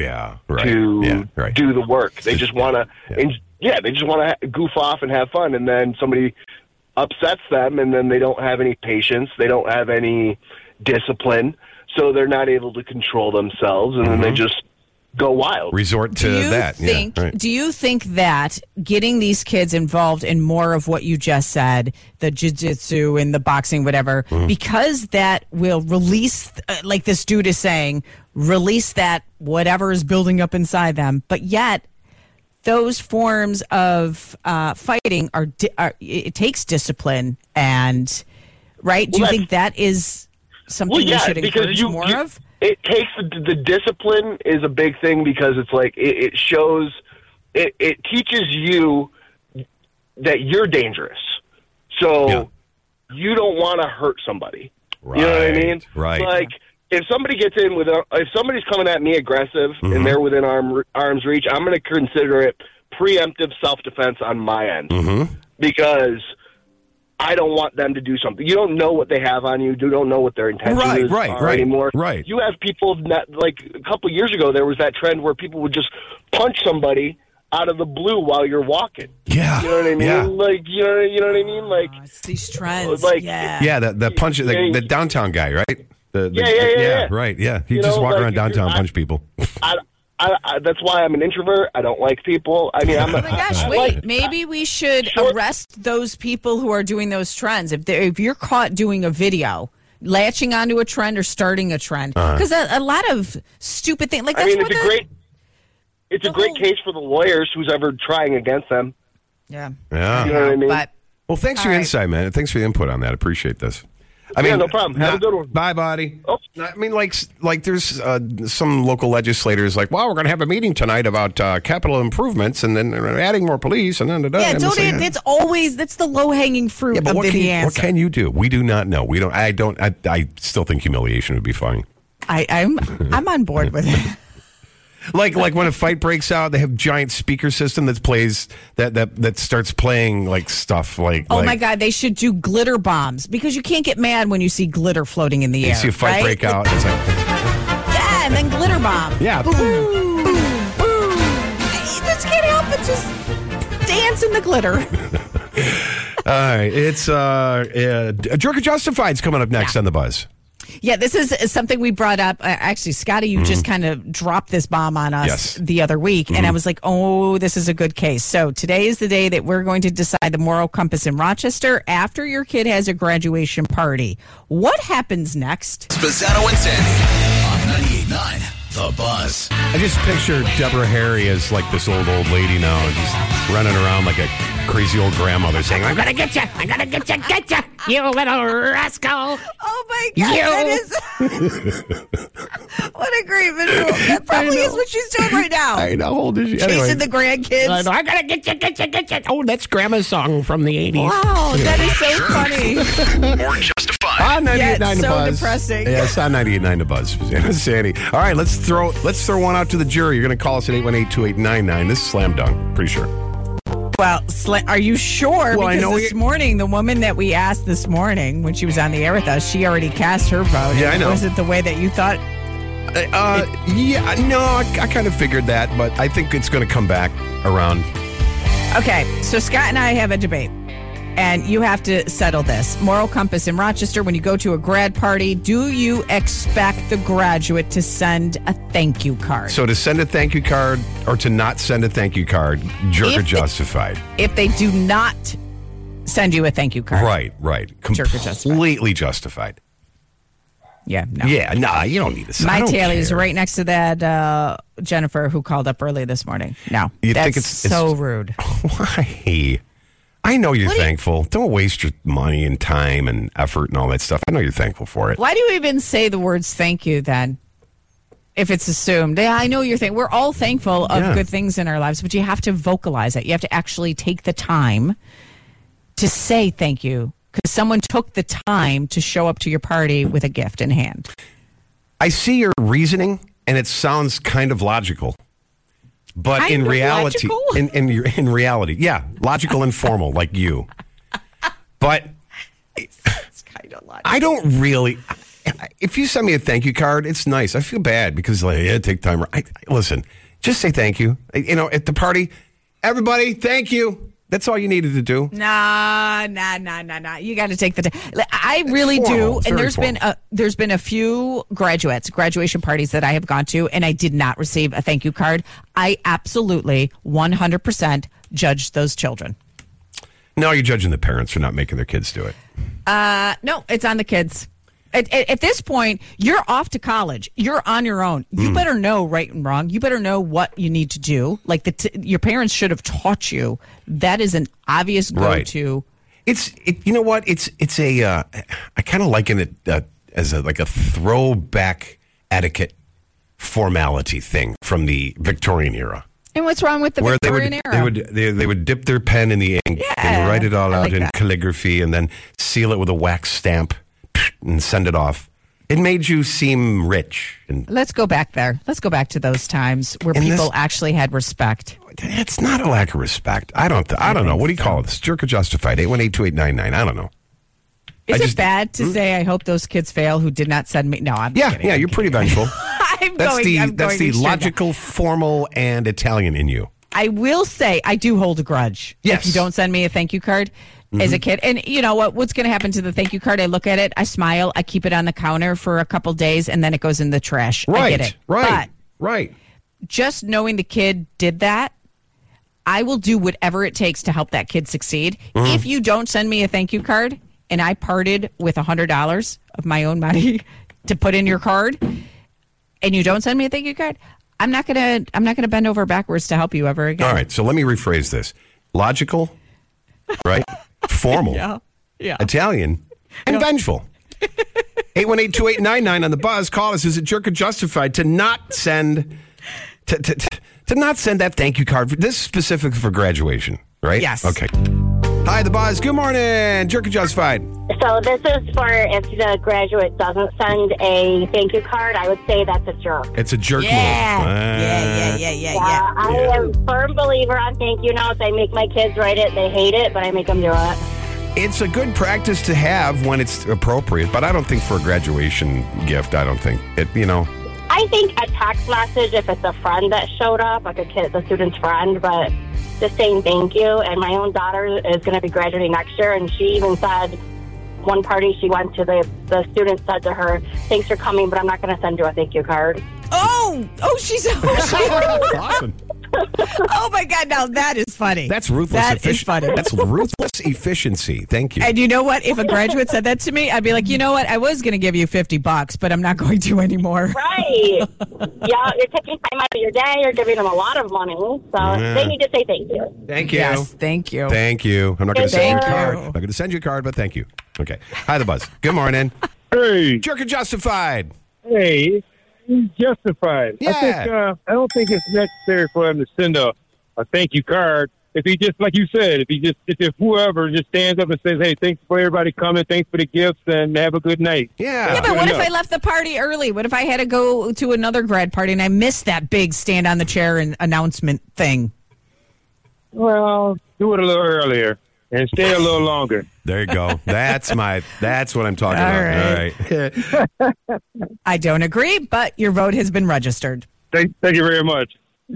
F: do the work. They just want to... they just want to goof off and have fun, and then somebody upsets them, and then they don't have any patience, they don't have any discipline, so they're not able to control themselves, and then they just go wild.
A: Resort to that.
B: Do you think that getting these kids involved in more of what you just said, the jiu-jitsu and the boxing, whatever, because that will release, like this dude is saying, release that whatever is building up inside them, but yet those forms of fighting it takes discipline and right. Do you think that is something we should encourage more of?
F: It takes the discipline is a big thing because it's like it shows it teaches you that you're dangerous, so you don't want to hurt somebody.
A: Right.
F: You know what I mean?
A: Right.
F: Like, if somebody gets in if somebody's coming at me aggressive and they're within arm's reach, I'm going to consider it preemptive self-defense on my end because I don't want them to do something. You don't know what they have on you. You don't know what their intentions are anymore.
A: Right.
F: You have people like a couple of years ago, there was that trend where people would just punch somebody out of the blue while you're walking.
A: Yeah.
F: You know what I mean?
A: Yeah.
F: Like, you know what I mean? Like,
B: it's these trends.
F: Like,
A: the punch, the downtown guy, right? Right. Yeah. He just walk around downtown, punch people.
F: That's why I'm an introvert. I don't like people. I mean,
B: oh my gosh! Maybe we should arrest those people who are doing those trends. If you're caught doing a video, latching onto a trend or starting a trend, because a lot of stupid things like that's
F: it's a great case for the lawyers who's ever trying against them.
B: Yeah.
A: Yeah.
F: You know what I mean?
B: But
A: Well, thanks for your insight, man. Thanks for the input on that. I appreciate this.
F: No problem. Have a good one.
A: Bye, buddy.
F: Oh.
A: I mean, like there's some local legislators like, well, we're going to have a meeting tonight about capital improvements and then adding more police and then.
B: yeah, that's the low hanging fruit
A: but
B: of the answer.
A: what can you do? We do not know. We don't. I still think humiliation would be funny.
B: I'm on board with it.
A: Like when a fight breaks out, they have giant speaker system that plays that starts playing like stuff like.
B: Oh my God! They should do glitter bombs because you can't get mad when you see glitter floating in the air.
A: You see a fight break out. It's like
B: yeah, and then glitter bomb.
A: Yeah,
B: boom, boom, boom. You just can't help but just dance in the glitter.
A: all right, it's Jerk or Justified's coming up next on the Buzz.
B: Yeah, this is something we brought up. Actually, Scotty, you just kind of dropped this bomb on us the other week. And I was like, oh, this is a good case. So today is the day that we're going to decide the moral compass in Rochester after your kid has a graduation party. What happens next?
E: Spezzano and Sandy on 98.9 The Buzz.
A: I just picture Deborah Harry as like this old lady now, just running around like a crazy old grandmother saying, I'm going to get you, I'm going to get you, you little rascal.
B: Oh my God, that is... What a great visual. That probably is what she's doing right now.
A: I know, how old is she?
B: Chasing the grandkids.
A: I know, I got to get you. Oh, that's Grandma's song from the 80s.
B: Wow, that is so funny.
E: Or Justified.
A: On 98.9
B: Yeah,
A: The
B: it's so
A: Buzz.
B: depressing.
A: Yeah, it's on 98.9 The Buzz. Spezzano and Sandy. All right, let's throw one out to the jury. You're going to call us at 818-288-99. This is slam dunk, pretty sure.
B: Well, are you sure?
A: Well, I
B: because
A: know
B: this morning, the woman that we asked this morning when she was on the air with us, she already cast her vote.
A: Yeah, I know.
B: Was it the way that you thought?
A: I kind of figured that, but I think it's going to come back around.
B: Okay, so Scott and I have a debate, and you have to settle this. Moral compass in Rochester, when you go to a grad party, do you expect the graduate to send a thank you card?
A: So to send a thank you card or to not send a thank you card, Jerk or Justified.
B: If they do not send you a thank you card.
A: Right.
B: Jerk or Justified.
A: Completely justified.
B: Yeah, no.
A: Yeah, nah, you don't need to send.
B: My tally is right next to that Jennifer who called up early this morning. No,
A: You
B: that's
A: think it's
B: so rude.
A: Why? I know you're thankful. Don't waste your money and time and effort and all that stuff. I know you're thankful for it.
B: Why do you even say the words thank you then? If it's assumed. Yeah, I know you're thankful. We're all thankful of good things in our lives, but you have to vocalize it. You have to actually take the time to say thank you because someone took the time to show up to your party with a gift in hand.
A: I see your reasoning, and it sounds kind of logical. But in reality, in reality, yeah, logical and formal, like you. But
B: It's kind of logical.
A: I don't really. If you send me a thank you card, it's nice. I feel bad because, like, yeah, take time. Listen, just say thank you. At the party, everybody, thank you. That's all you needed to do.
B: Nah. You got to take the time. I really
A: formal.
B: do. And
A: Very
B: there's been a few graduation parties that I have gone to, and I did not receive a thank you card. I absolutely 100% judged those children.
A: No, you're judging the parents for not making their kids do it.
B: No, it's on the kids. At this point, you're off to college. You're on your own. You better know right and wrong. You better know what you need to do. Like your parents should have taught you. That is an obvious go-to.
A: You know what? It's a. I kind of liken it as a throwback etiquette formality thing from the Victorian era.
B: And what's wrong with the Victorian era?
A: They would dip their pen in the ink and write it all out in calligraphy and then seal it with a wax stamp and send it off. It made you seem rich. And
B: let's go back there. Let's go back to those times where people actually had respect.
A: It's not a lack of respect. I don't know. What do you call this? Jerk or Justified? 818-2899. I don't know.
B: Is it bad to say I hope those kids fail who did not send me? No, I'm kidding.
A: Yeah, you're pretty vengeful.
B: That's
A: the logical, formal, and Italian in you.
B: I will say I do hold a grudge.
A: Yes.
B: If you don't send me a thank you card as a kid. And you know what's going to happen to the thank you card? I look at it, I smile, I keep it on the counter for a couple days, and then it goes in the trash.
A: Right,
B: I get it.
A: right.
B: But just knowing the kid did that, I will do whatever it takes to help that kid succeed. If you don't send me a thank you card and I parted with $100 of my own money to put in your card and you don't send me a thank you card, I'm not gonna bend over backwards to help you ever again.
A: All right, so let me rephrase this. logical, right? Formal,
B: Yeah.
A: Italian, and vengeful. 818-2899 on the buzz. Call us. Is it jerk or justified to not send to not send that thank you card? This is specific for graduation, right?
B: Yes.
A: Okay. Hi, the buzz. Good morning. Jerk or justified?
C: So this is for if the graduate doesn't send a thank you card, I would say that's a jerk.
A: It's a jerk
B: Yeah.
A: move.
B: Yeah.
C: I am a firm believer on thank you notes. I make my kids write it. They hate it, but I make them do it.
A: It's a good practice to have when it's appropriate, but I don't think for a graduation gift, I don't think it,
C: I think a text message if it's a friend that showed up, like the student's friend, but just saying thank you. And my own daughter is going to be graduating next year, and she even said one party she went to, the student said to her, "Thanks for coming, but I'm not going to send you a thank you card."
B: She's
A: Awesome.
B: oh my God! Now that is funny.
A: That's ruthless
B: That
A: efficiency.
B: is funny.
A: That's ruthless efficiency. Thank you.
B: And you know what? If a graduate said that to me, I'd be like, you know what? I was going to give you $50, but I'm not going to anymore.
C: Right. Yeah, you're taking time out of your day. You're giving them a lot of money. So they need to say thank you.
A: Thank you.
B: Yes, thank you.
A: Thank you. I'm not going to send you a
B: Thank
A: card.
B: you.
A: I'm not going to send you a card, but thank you. Okay. Hi, the buzz. Good morning.
G: Hey,
A: Jerk or justified?
G: hey, he's justified.
A: Yeah.
G: I don't think it's necessary for him to send a thank you card. If he just, like you said, if whoever just stands up and says, "Hey, thanks for everybody coming, thanks for the gifts, and have a good night."
A: Yeah.
B: Yeah, but what if
G: enough.
B: I left the party early? What if I had to go to another grad party and I missed that big stand on the chair and announcement thing?
G: Well, do it a little earlier and stay a little longer.
A: There you go. That's what I'm talking about.
B: right.
A: All right.
B: I don't agree, but your vote has been registered.
G: Thank you very much.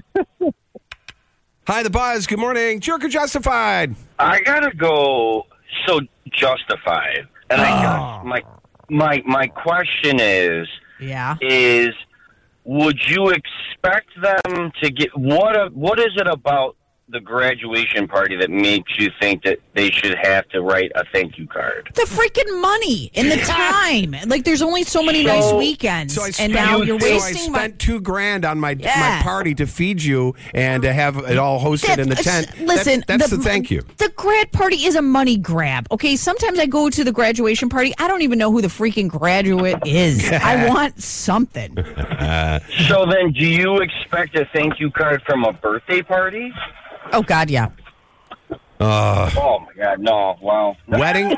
A: Hi, the buzz. Good morning. Jerk or justified?
H: I gotta go. So justified, and I guess my question is
B: Yeah.
H: would you expect them to get what is it about the graduation party that makes you think that they should have to write a thank you card?
B: The freaking money and the time. Like, there's only so many nice weekends.
A: So I
B: and now you're
A: I
B: wasting
A: spent $2,000 on my
B: Yeah.
A: party to feed you and to have it all hosted in the tent.
B: Listen,
A: that's the thank you.
B: The grad party is a money grab. Okay, sometimes I go to the graduation party. I don't even know who the freaking graduate is. I want something.
H: So then, do you expect a thank you card from a birthday party?
B: Oh, God, yeah.
H: Oh my God, no! Wow.
A: Wedding.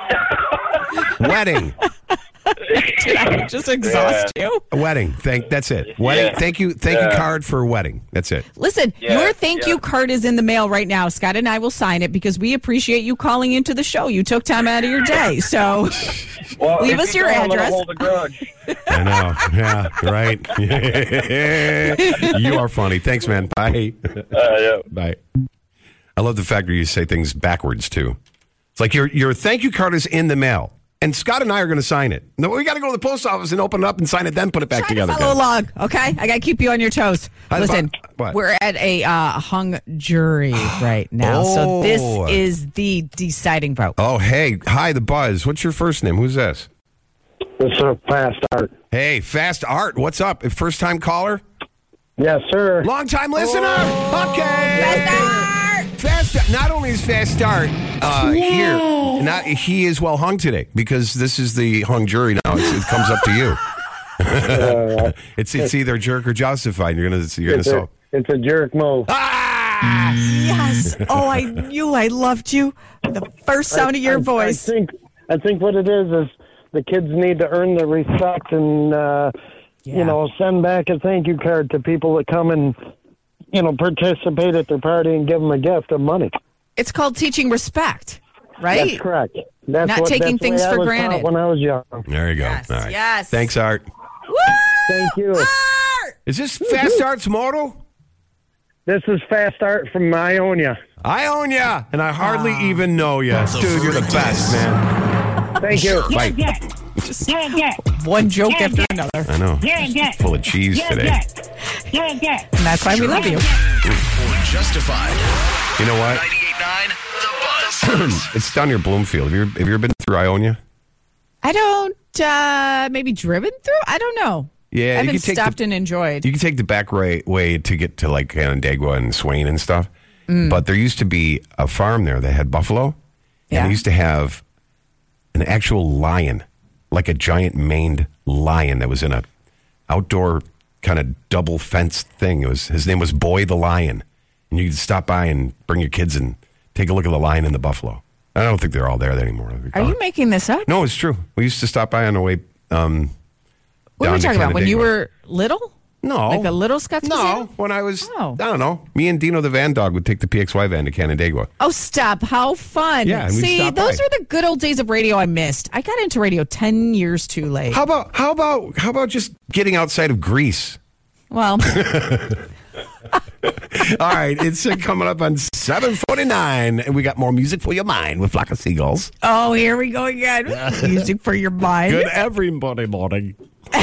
B: Did I just exhaust you?
A: A wedding. That's it. Wedding.
H: Yeah.
A: Thank you card for a wedding. That's it.
B: Listen,
H: Yeah,
B: your thank you card is in the mail right now. Scott and I will sign it because we appreciate you calling into the show. You took time out of your day. So
H: Well,
B: leave
H: if
B: us
H: you
B: your
H: don't, I'm gonna
B: address.
H: hold a grudge.
A: I know. Yeah. Right. You are funny. Thanks, man. Bye.
H: Yeah.
A: Bye. I love the fact that you say things backwards too. It's like your thank you card is in the mail, and Scott and I are going to sign it. No, we got to go to the post office and open it up and sign it, then put it back
B: Try
A: together.
B: to follow
A: again.
B: along, okay? I got to keep you on your toes.
A: Hi,
B: Listen,
A: what?
B: we're at a hung jury right now, so this
A: Oh.
B: is the deciding vote.
A: Oh, hey, hi, the buzz. What's your first name? Who's this?
G: It's a fast start.
A: Hey, Fast Art. What's up? First time caller,
G: Yes, sir.
A: long time listener. Okay, Fast. Not only is Fast Art here, he is well hung today because this is the hung jury now. It comes up to you. It's either jerk or justified. You're gonna solve.
G: It's a jerk move.
A: Ah!
B: Yes. Oh, I knew I loved you. The first sound of your voice.
G: I think what it is the kids need to earn the respect and send back a thank you card to people that come and participate at their party and give them a gift of money.
B: It's called teaching respect, right?
G: That's correct. That's
B: Not taking
G: that's the way
B: things
G: I
B: for
G: was
B: granted.
G: taught when I was young.
A: There you go.
B: Yes,
A: All right.
B: yes.
A: Thanks, Art.
B: Woo!
G: Thank you.
B: Art!
A: Is this Fast Art's motto?
G: This is Fast Art from Ionia.
A: I own ya, and I hardly even know ya. Dude, you're the best, man.
G: Thank you.
A: Bye.
B: One joke after another.
A: I know. Just full of cheese today.
B: And that's why we love you.
E: Justified.
A: You know what?
E: 98.9 The Buzz.
A: It's down near Bloomfield. Have you ever been through Ionia?
B: I don't, maybe driven through? I don't know.
A: Yeah,
B: I
A: you
B: haven't
A: can take
B: stopped and enjoyed.
A: You can take the back way to get to like Canandaigua and Swain and stuff. but there used to be a farm there that had buffalo,
B: Yeah.
A: and they used to have an actual lion, like a giant maned lion that was in a outdoor kind of double fenced thing. His name was Boy the Lion, and you could stop by and bring your kids and take a look at the lion and the buffalo. I don't think they're all there anymore.
B: Are you making this up?
A: No, it's true. We used to stop by on the way.
B: What are
A: down
B: we
A: to
B: talking about? When you
A: Canandaigua.
B: were little?
A: No.
B: Like a little Scottsdale?
A: No, when I was,
B: Oh.
A: I don't know, me and Dino the van dog would take the PXY van to Canandaigua.
B: Oh, stop. How fun.
A: Yeah, and we'd
B: See,
A: stop
B: those
A: by.
B: were the good old days of radio I missed. I got into radio 10 years too late.
A: How about just getting outside of Greece?
B: Well,
A: All right, it's coming up on 7:49, and we got more music for your mind with Flock of Seagulls.
B: oh, here we go again. Music for your mind.
A: Good everybody morning.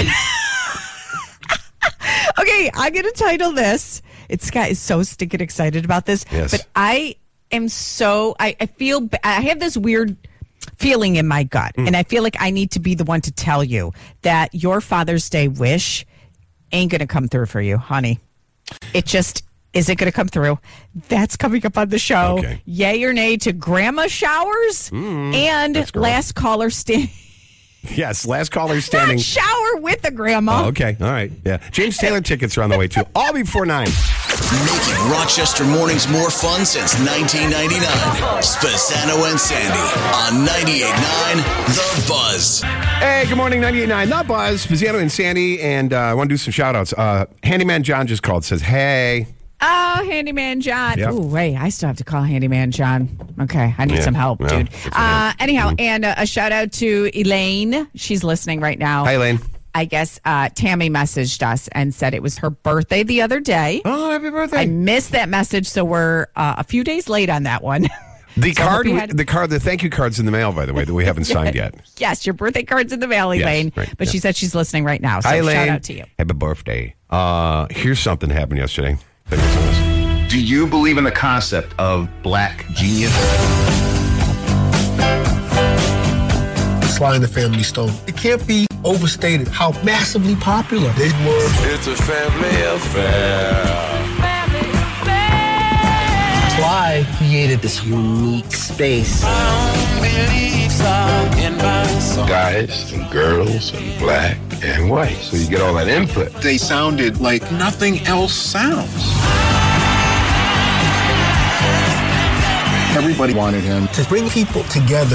B: Okay, I'm going to title this. Scott is so stinking excited about this.
A: Yes.
B: But I am so, I feel, I have this weird feeling in my gut. And I feel like I need to be the one to tell you that your Father's Day wish ain't going to come through for you, honey. It just isn't going to come through. That's coming up on the show.
A: Okay.
B: Yay or nay to grandma showers and
A: that's girl.
B: last caller standing.
A: Yes, last caller standing.
B: Not shower with a grandma.
A: Oh, okay, all right, yeah. James Taylor tickets are on the way too. All before 9.
E: Making Rochester mornings more fun since 1999. Spazzano and Sandy on 98.9 The Buzz.
A: Hey, good morning, 98.9 The Buzz. Spaziano and Sandy, and I want to do some shout-outs. Handyman John just called, says, hey.
B: Oh, Handyman John.
A: Yep.
B: Ooh, wait, I still have to call Handyman John. Okay, I need
A: Yeah,
B: some help,
A: well,
B: dude.
A: it's okay.
B: Anyhow, and a shout out to Elaine. She's listening right now.
A: Hi, Elaine.
B: I guess Tammy messaged us and said it was her birthday the other day.
A: Oh, happy birthday.
B: I missed that message, so we're a few days late on that one.
A: The
B: So I hope
A: card,
B: you
A: the thank you card's in the mail, by the way, that we haven't signed yet.
B: Yes, your birthday card's in the mail, Elaine.
A: right,
B: But
A: yeah.
B: she said she's listening right now. So
A: Hi, Elaine.
B: shout out to you.
A: Happy birthday. Here's something happened yesterday. Take a listen to this.
I: Do you believe in the concept of black genius?
J: Sly and the Family Stone. It can't be overstated how massively popular they were.
K: It's a family affair.
J: Sly created this unique space.
K: Guys and girls and black and white. So you get all that input.
I: They sounded like nothing else sounds. Everybody wanted him.
J: To bring people together.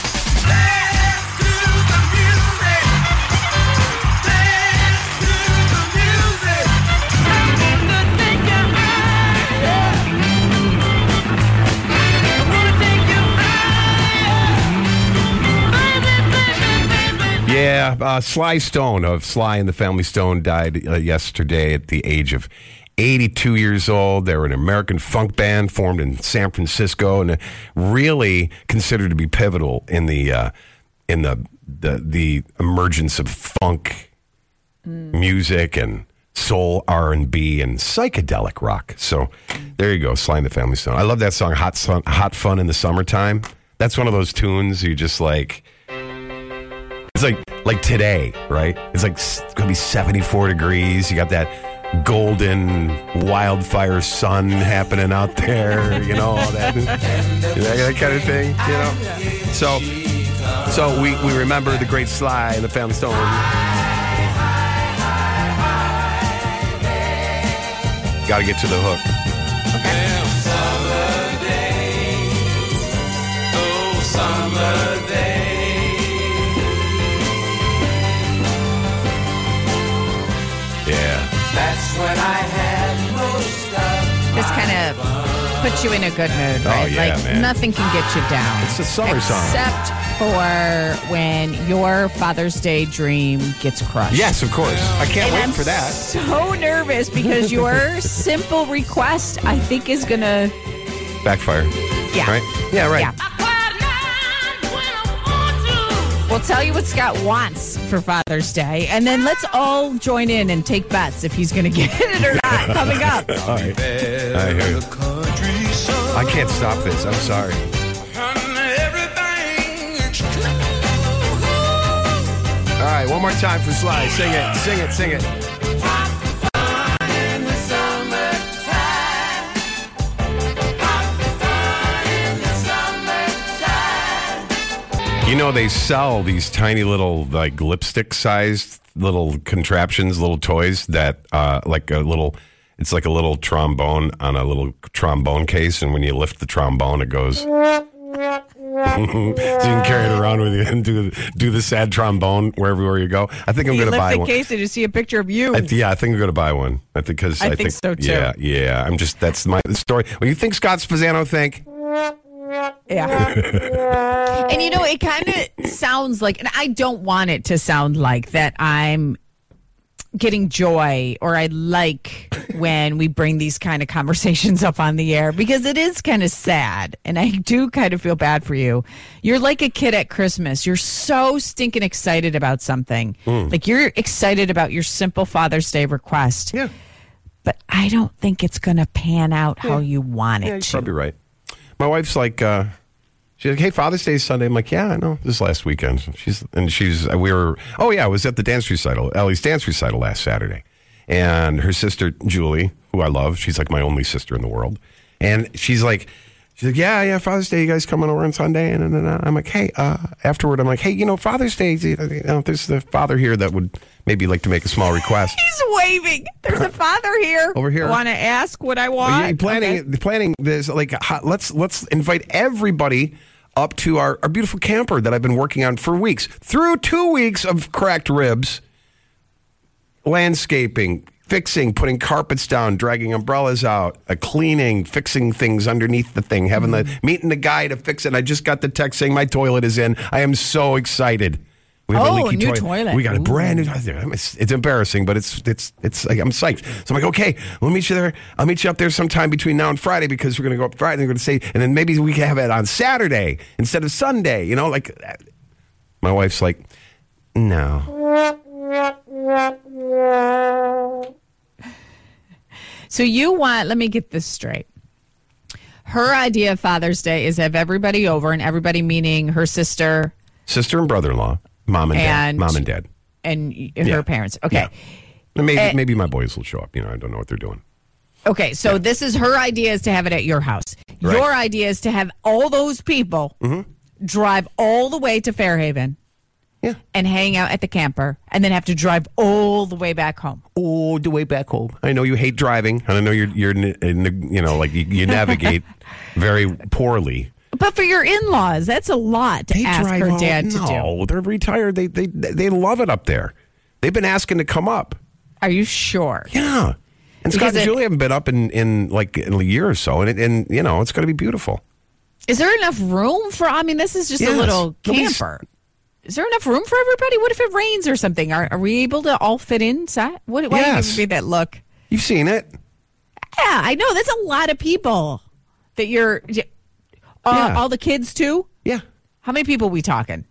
A: Yeah, Sly Stone of Sly and the Family Stone died yesterday at the age of 82 years old. They were an American funk band formed in San Francisco and really considered to be pivotal in the emergence of funk music and soul, R&B, and psychedelic rock. So there you go, Sly and the Family Stone. I love that song, Hot Fun in the Summertime. That's one of those tunes you just like... It's like today, right? It's like it's going to be 74 degrees. You got that golden wildfire sun happening out there, you know, all that kind of thing, you know. So we remember the great Sly and the Family Stone. Got to get to the hook. Summer day. Yeah.
L: That's when I had most of
B: This kind of puts you in a good mood, right?
A: Oh, yeah,
B: like
A: man.
B: nothing can get you down.
A: It's a summer song.
B: Except for when your Father's Day dream gets crushed.
A: Yes, of course. I can't
B: And
A: wait
B: I'm
A: for that.
B: So nervous because your simple request, I think, is going to...
A: Backfire.
B: Yeah.
A: Right? Yeah, right.
B: Yeah. We'll tell you what Scott wants for Father's Day, and then let's all join in and take bets if he's going to get it or not coming up.
A: All right. I hear you. I can't stop this. I'm sorry. All right, one more time for Sly. Sing it, sing it, sing it. You know, they sell these tiny little, like, lipstick-sized little contraptions, little toys that, it's like a little trombone on a little trombone case, and when you lift the trombone, it goes. So you can carry it around with you and do the sad trombone wherever you go. I think I'm going to buy one.
B: You lift the case and you see a picture of you.
A: I think I'm going to buy one. I think
B: so too.
A: Yeah. That's my story. What do you think Scott Spezzano think?
B: Yeah. And you know, it kind of sounds like, and I don't want it to sound like that I'm getting joy or I like when we bring these kind of conversations up on the air, because it is kind of sad. And I do kind of feel bad for you. You're like a kid at Christmas. You're so stinking excited about something. Like you're excited about your simple Father's Day request.
A: Yeah.
B: But I don't think it's going to pan out how you want it
A: You're
B: to.
A: probably right. My wife's like, she's like, hey, Father's Day is Sunday. I'm like, yeah, I know. This last weekend. I was at the dance recital, Ellie's dance recital last Saturday. And her sister, Julie, who I love, she's like my only sister in the world. And she's like, yeah, Father's Day, you guys coming over on Sunday? And then I'm like, hey, afterward, I'm like, hey, Father's Day, there's the father here that would maybe like to make a small request.
B: He's waving. There's a father here.
A: Over here.
B: Want to ask what I want?
A: Planning this, like, let's invite everybody up to our beautiful camper that I've been working on for weeks. Through 2 weeks of cracked ribs, landscaping, fixing, putting carpets down, dragging umbrellas out, cleaning, fixing things underneath the thing, meeting the guy to fix it. I just got the text saying my toilet is in. I am so excited. We have a leaky
B: new toilet.
A: We got a brand new. It's embarrassing, but it's like, I'm psyched. So I'm like, okay, we'll meet you there. I'll meet you up there sometime between now and Friday, because we're going to go up Friday. And we're going to say, and then maybe we can have it on Saturday instead of Sunday. Like my wife's like, no.
B: So you want? Let me get this straight. Her idea of Father's Day is have everybody over, and everybody meaning her sister
A: and brother-in-law. Mom and dad.
B: And her parents. Okay.
A: Yeah. Maybe my boys will show up. I don't know what they're doing.
B: Okay, so this is her idea, is to have it at your house. Right. Your idea is to have all those people drive all the way to Fairhaven and hang out at the camper, and then have to drive all the way back home.
A: All the way back home. I know you hate driving, and I know you're like you navigate very poorly.
B: But for your in-laws, that's a lot to ask her dad to do.
A: No, they're retired. They love it up there. They've been asking to come up.
B: Are you sure?
A: Yeah. And Scott and Julie haven't been up in a year or so, and it's going to be beautiful.
B: Is there enough room for? I mean, this is just a little camper. Is there enough room for everybody? What if it rains or something? Are we able to all fit inside? Why do you give me that look?
A: You've seen it.
B: Yeah, I know. That's a lot of people that you're. All the kids too?
A: Yeah.
B: How many people are we talking?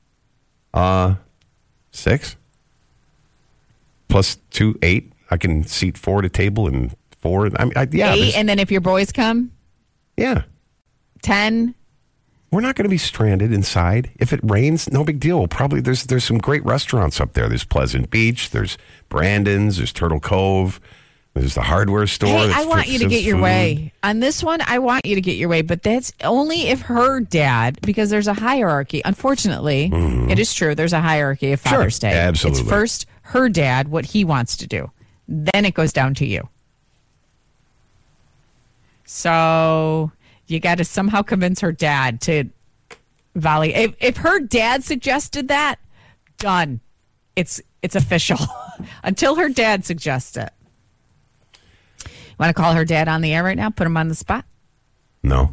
A: 6 plus 2, 8. I can seat 4 at a table, and 4.
B: 8, and then if your boys come?
A: Yeah.
B: 10.
A: We're not going to be stranded inside. If it rains, no big deal. We'll probably there's some great restaurants up there. There's Pleasant Beach. There's Brandon's. There's Turtle Cove. There's the hardware store.
B: Hey, I want you to get your way. On this one, I want you to get your way, but that's only if her dad, because there's a hierarchy. Unfortunately, it is true. There's a hierarchy of Father's Day.
A: Absolutely.
B: It's first her dad, what he wants to do. Then it goes down to you. So you got to somehow convince her dad to volley. If her dad suggested that, done. It's official. Until her dad suggests it. Want to call her dad on the air right now? Put him on the spot?
A: No.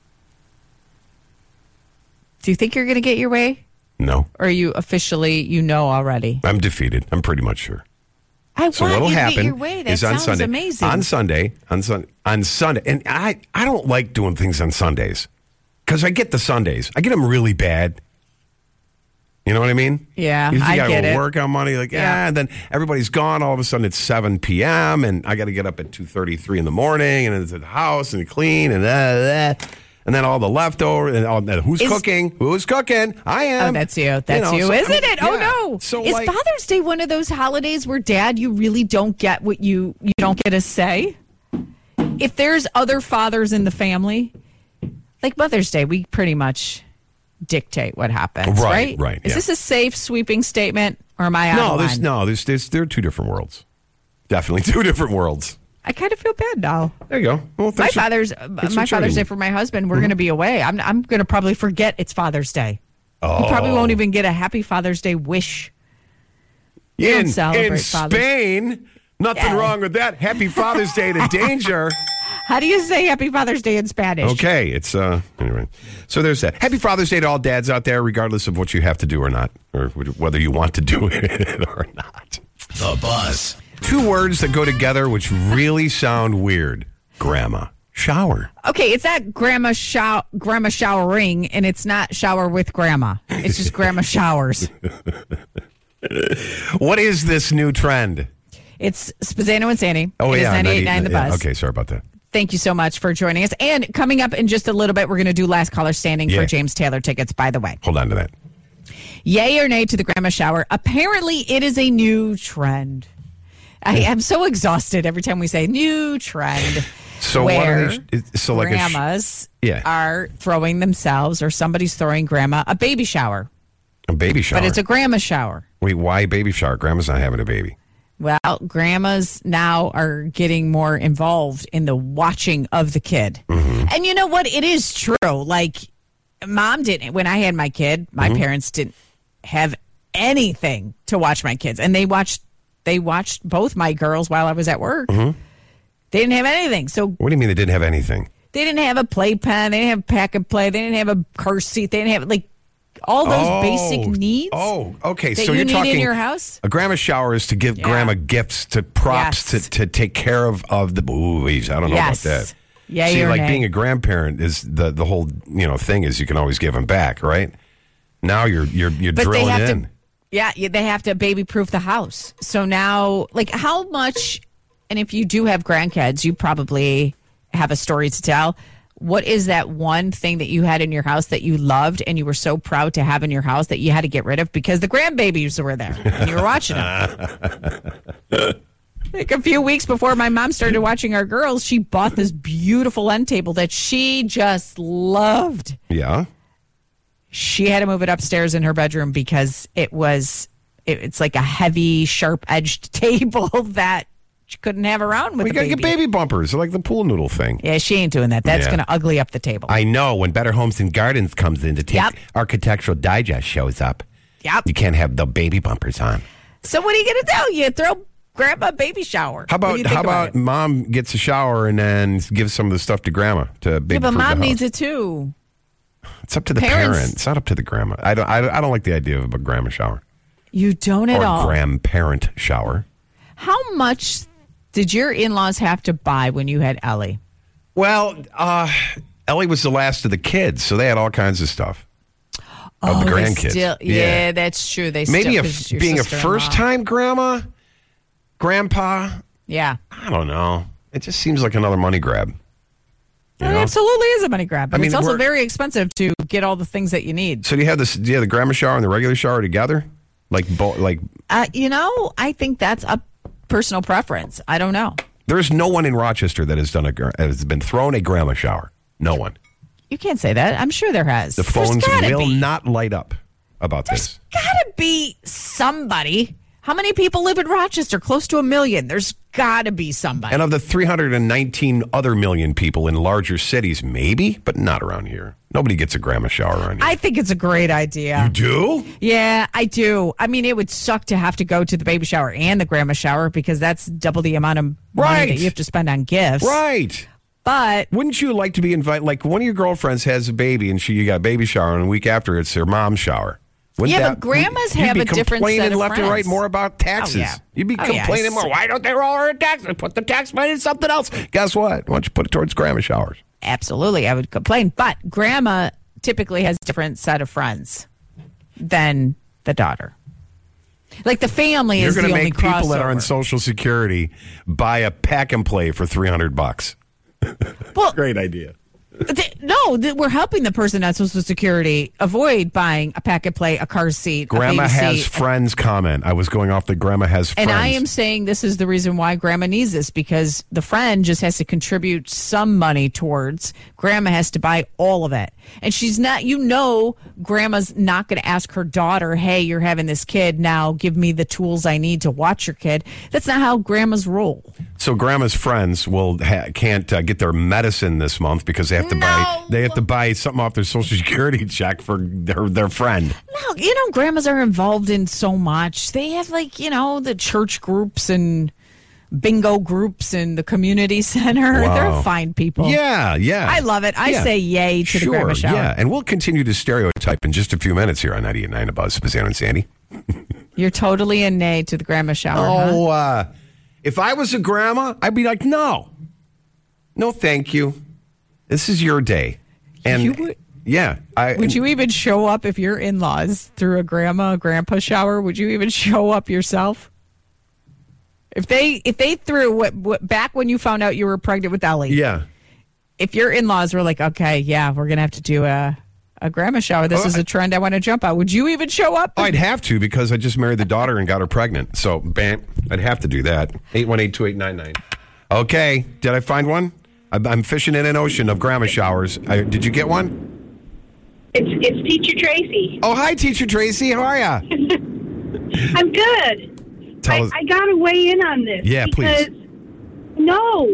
B: Do you think you're going to get your way?
A: No.
B: Or are you officially, already?
A: I'm defeated. I'm pretty much sure.
B: So what'll happen get your way. That sounds
A: Sunday.
B: Amazing.
A: On Sunday, and I don't like doing things on Sundays because I get the Sundays. I get them really bad. You know what I mean?
B: Yeah,
A: I
B: get it.
A: Work on money, and then everybody's gone. All of a sudden, it's 7 p.m. and I got to get up at 2:33 in the morning, and it's at the house and clean and and then all the leftover and all. Who's cooking? Who's cooking? I am.
B: Oh, that's you. That's you, isn't it?
A: Yeah.
B: Oh no!
A: So
B: is Father's Day one of those holidays where, Dad, you really don't get what you don't get a say? If there's other fathers in the family, like Mother's Day, we pretty much dictate what happens, right?
A: Right.
B: Is this a safe, sweeping statement, or am I out of line?
A: There are two different worlds. Definitely two different worlds.
B: I kind of feel bad now.
A: There you go. Well,
B: my Father's Day for my husband, we're going to be away. I'm going to probably forget it's Father's Day.
A: Oh.
B: He probably won't even get a Happy Father's Day wish.
A: In Spain, nothing wrong with that. Happy Father's Day to Danger.
B: How do you say Happy Father's Day in Spanish?
A: Okay, it's anyway. So there's that. Happy Father's Day to all dads out there, regardless of what you have to do or not, or whether you want to do it or not.
E: The Buzz.
A: 2 words that go together which really sound weird. Grandma shower.
B: Okay, it's not grandma showering, and it's not shower with grandma. It's just grandma showers.
A: What is this new trend?
B: It's Spazzano and Sandy.
A: Oh,
B: it
A: yeah.
B: It is 98.9 The Buzz.
A: Okay, sorry about that.
B: Thank you so much for joining us. And coming up in just a little bit, we're going to do last caller standing for James Taylor tickets, by the way.
A: Hold on to that.
B: Yay or nay to the grandma shower? Apparently, it is a new trend. I am so exhausted every time we say new trend.
A: So
B: where
A: what are they? So like
B: grandmas are throwing themselves, or somebody's throwing grandma a baby shower.
A: A baby shower?
B: But it's a grandma shower.
A: Wait, why baby shower? Grandma's not having a baby.
B: Well, grandmas now are getting more involved in the watching of the kid.
A: Mm-hmm.
B: And you know what? It is true. Like, Mom didn't. When I had my kid, my parents didn't have anything to watch my kids. And they watched both my girls while I was at work.
A: Mm-hmm.
B: They didn't have anything. So
A: what do you mean they didn't have anything?
B: They didn't have a playpen. They didn't have a pack and play. They didn't have a car seat. They didn't have, like, all those basic needs.
A: Oh, okay.
B: That
A: So
B: you
A: you're
B: need
A: talking
B: in your house?
A: A grandma shower is to give grandma gifts, to props, to take care of the boobies. I don't know about that.
B: Yeah,
A: see, like being a grandparent is the whole thing is you can always give them back, right? Now you're drilling in.
B: They have to baby proof the house. So now, like, how much? And if you do have grandkids, you probably have a story to tell. What is that one thing that you had in your house that you loved and you were so proud to have in your house that you had to get rid of because the grandbabies were there and you were watching them? Like a few weeks before my mom started watching our girls, she bought this beautiful end table that she just loved.
A: Yeah.
B: She had to move it upstairs in her bedroom because it's like a heavy, sharp-edged table that she couldn't have around with
A: We got to get baby bumpers, like the pool noodle thing.
B: Yeah, she ain't doing that. That's going to ugly up the table.
A: I know. When Better Homes and Gardens comes in to take Architectural Digest shows up.
B: Yep.
A: You can't have the baby bumpers on.
B: So what are you going to do? You throw grandma a baby shower.
A: How about mom gets a shower and then gives some of the stuff to grandma to baby
B: but mom
A: the
B: needs it too.
A: It's up to the parent. It's not up to the grandma. I don't like the idea of a grandma shower.
B: You don't at all.
A: Or grandparent shower.
B: How much did your in-laws have to buy when you had Ellie?
A: Well, Ellie was the last of the kids, so they had all kinds of stuff. Of the grandkids.
B: Yeah, that's true. They
A: maybe being a first-time grandma, grandpa.
B: Yeah.
A: I don't know. It just seems like another money grab.
B: It absolutely is a money grab, but it's also very expensive to get all the things that you need.
A: So do you have the grandma shower and the regular shower together?
B: I think that's a personal preference. I don't know.
A: There's no one in Rochester that has been thrown a grandma shower. No one.
B: You can't say that. I'm sure there has.
A: The phones will not light up about this.
B: There's got to be somebody. How many people live in Rochester? Close to 1 million. There's got to be somebody.
A: And of the 319 other million people in larger cities, maybe, but not around here. Nobody gets a grandma shower around here.
B: I think it's a great idea.
A: You do?
B: Yeah, I do. I mean, it would suck to have to go to the baby shower and the grandma shower because that's double the amount of money that you have to spend on gifts.
A: Right.
B: But
A: wouldn't you like to be invited? Like one of your girlfriends has a baby and you got a baby shower, and a week after it's her mom's shower.
B: But grandmas have a different set of
A: left
B: friends.
A: and right more about taxes.
B: Oh, yeah.
A: You'd be complaining more. Why don't they roll her taxes? Put the tax money in something else. Guess what? Why don't you put it towards grandma showers?
B: Absolutely, I would complain. But grandma typically has a different set of friends than the daughter. Like the family is the only crossover.
A: You're going to make people that are on Social Security buy a pack and play for $300.
B: Well,
A: great idea.
B: We're helping the person on Social Security avoid buying a packet plate, a car seat.
A: Grandma
B: a baby
A: has
B: seat.
A: friends comment. I was going off the grandma has friends.
B: And I am saying this is the reason why grandma needs this, because the friend just has to contribute some money towards. Grandma has to buy all of it. And she's not, grandma's not going to ask her daughter, hey, you're having this kid, now give me the tools I need to watch your kid. That's not how grandmas roll.
A: So grandma's friends can't get their medicine this month because they have to buy something off their Social Security check for their friend.
B: No, grandmas are involved in so much. They have the church groups and bingo groups and the community center.
A: Wow.
B: They're fine people.
A: Yeah.
B: I love it. I say yay to the grandma shower.
A: Yeah, and we'll continue to stereotype in just a few minutes here on 98.9 about Spazzano and Sandy.
B: You're totally a nay to the grandma shower, huh?
A: If I was a grandma, I'd be like, no, thank you. This is your day. And
B: would you even show up if your in-laws threw a grandpa shower? Would you even show up yourself? If they threw what back when you found out you were pregnant with Ellie?
A: Yeah.
B: If your in-laws were like, okay, yeah, we're gonna have to do a grandma shower. This is a trend I want to jump on. Would you even show up?
A: I'd have to because I just married the daughter and got her pregnant. So, bam, I'd have to do that. 818-2899. Okay, did I find one? I'm fishing in an ocean of grandma showers. Did you get one?
D: It's Teacher Tracy.
A: Oh, hi, Teacher Tracy. How are ya?
D: I'm good. I got to weigh in on this.
A: Yeah,
D: because
A: please.
D: No.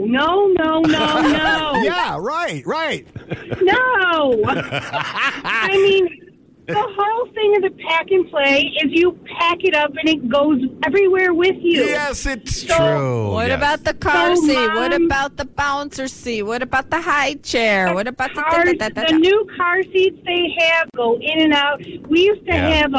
A: Yeah, right.
D: No. I mean, the whole thing of the pack and play is you pack it up and it goes everywhere with you.
A: Yes, it's true.
B: What about the car seat? What about the bouncer seat? What about the high chair? What about
D: the new car seats they have go in and out? We used to have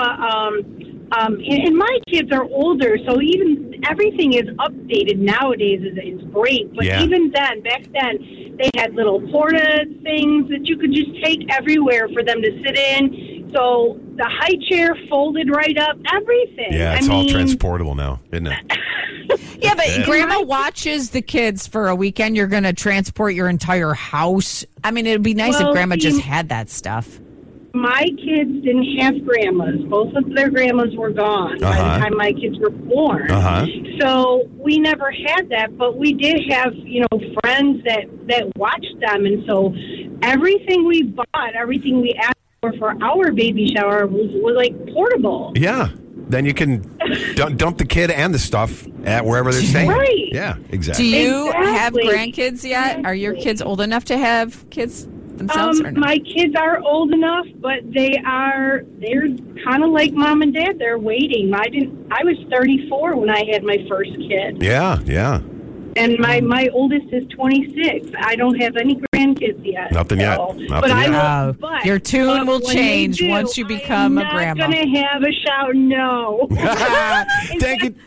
D: and my kids are older, so even everything is updated nowadays. Is great, but even then, back then, they had little porta things that you could just take everywhere for them to sit in. So the high chair folded right up, everything.
A: Yeah, it's all transportable now, isn't it?
B: Yeah, but Grandma watches the kids for a weekend. You're going to transport your entire house. I mean, it would be nice if Grandma just had that stuff.
D: My kids didn't have grandmas. Both of their grandmas were gone by the time my kids were born. So we never had that, but we did have, friends that watched them. And so everything we bought, everything we asked for our baby shower was like portable.
A: Yeah. Then you can dump the kid and the stuff at wherever they're staying.
D: Right.
A: Yeah, exactly.
B: Do you have grandkids yet? Are your kids old enough to have kids themselves? Or no?
D: My kids are old enough, but they're kind of like mom and dad. They're waiting. I was 34 when I had my first kid.
A: Yeah.
D: And my oldest is 26. I don't have any grandkids yet.
A: Nothing yet.
B: But your tune will change once you become a grandma.
D: I'm not going to have a shower. No.
A: Thank you.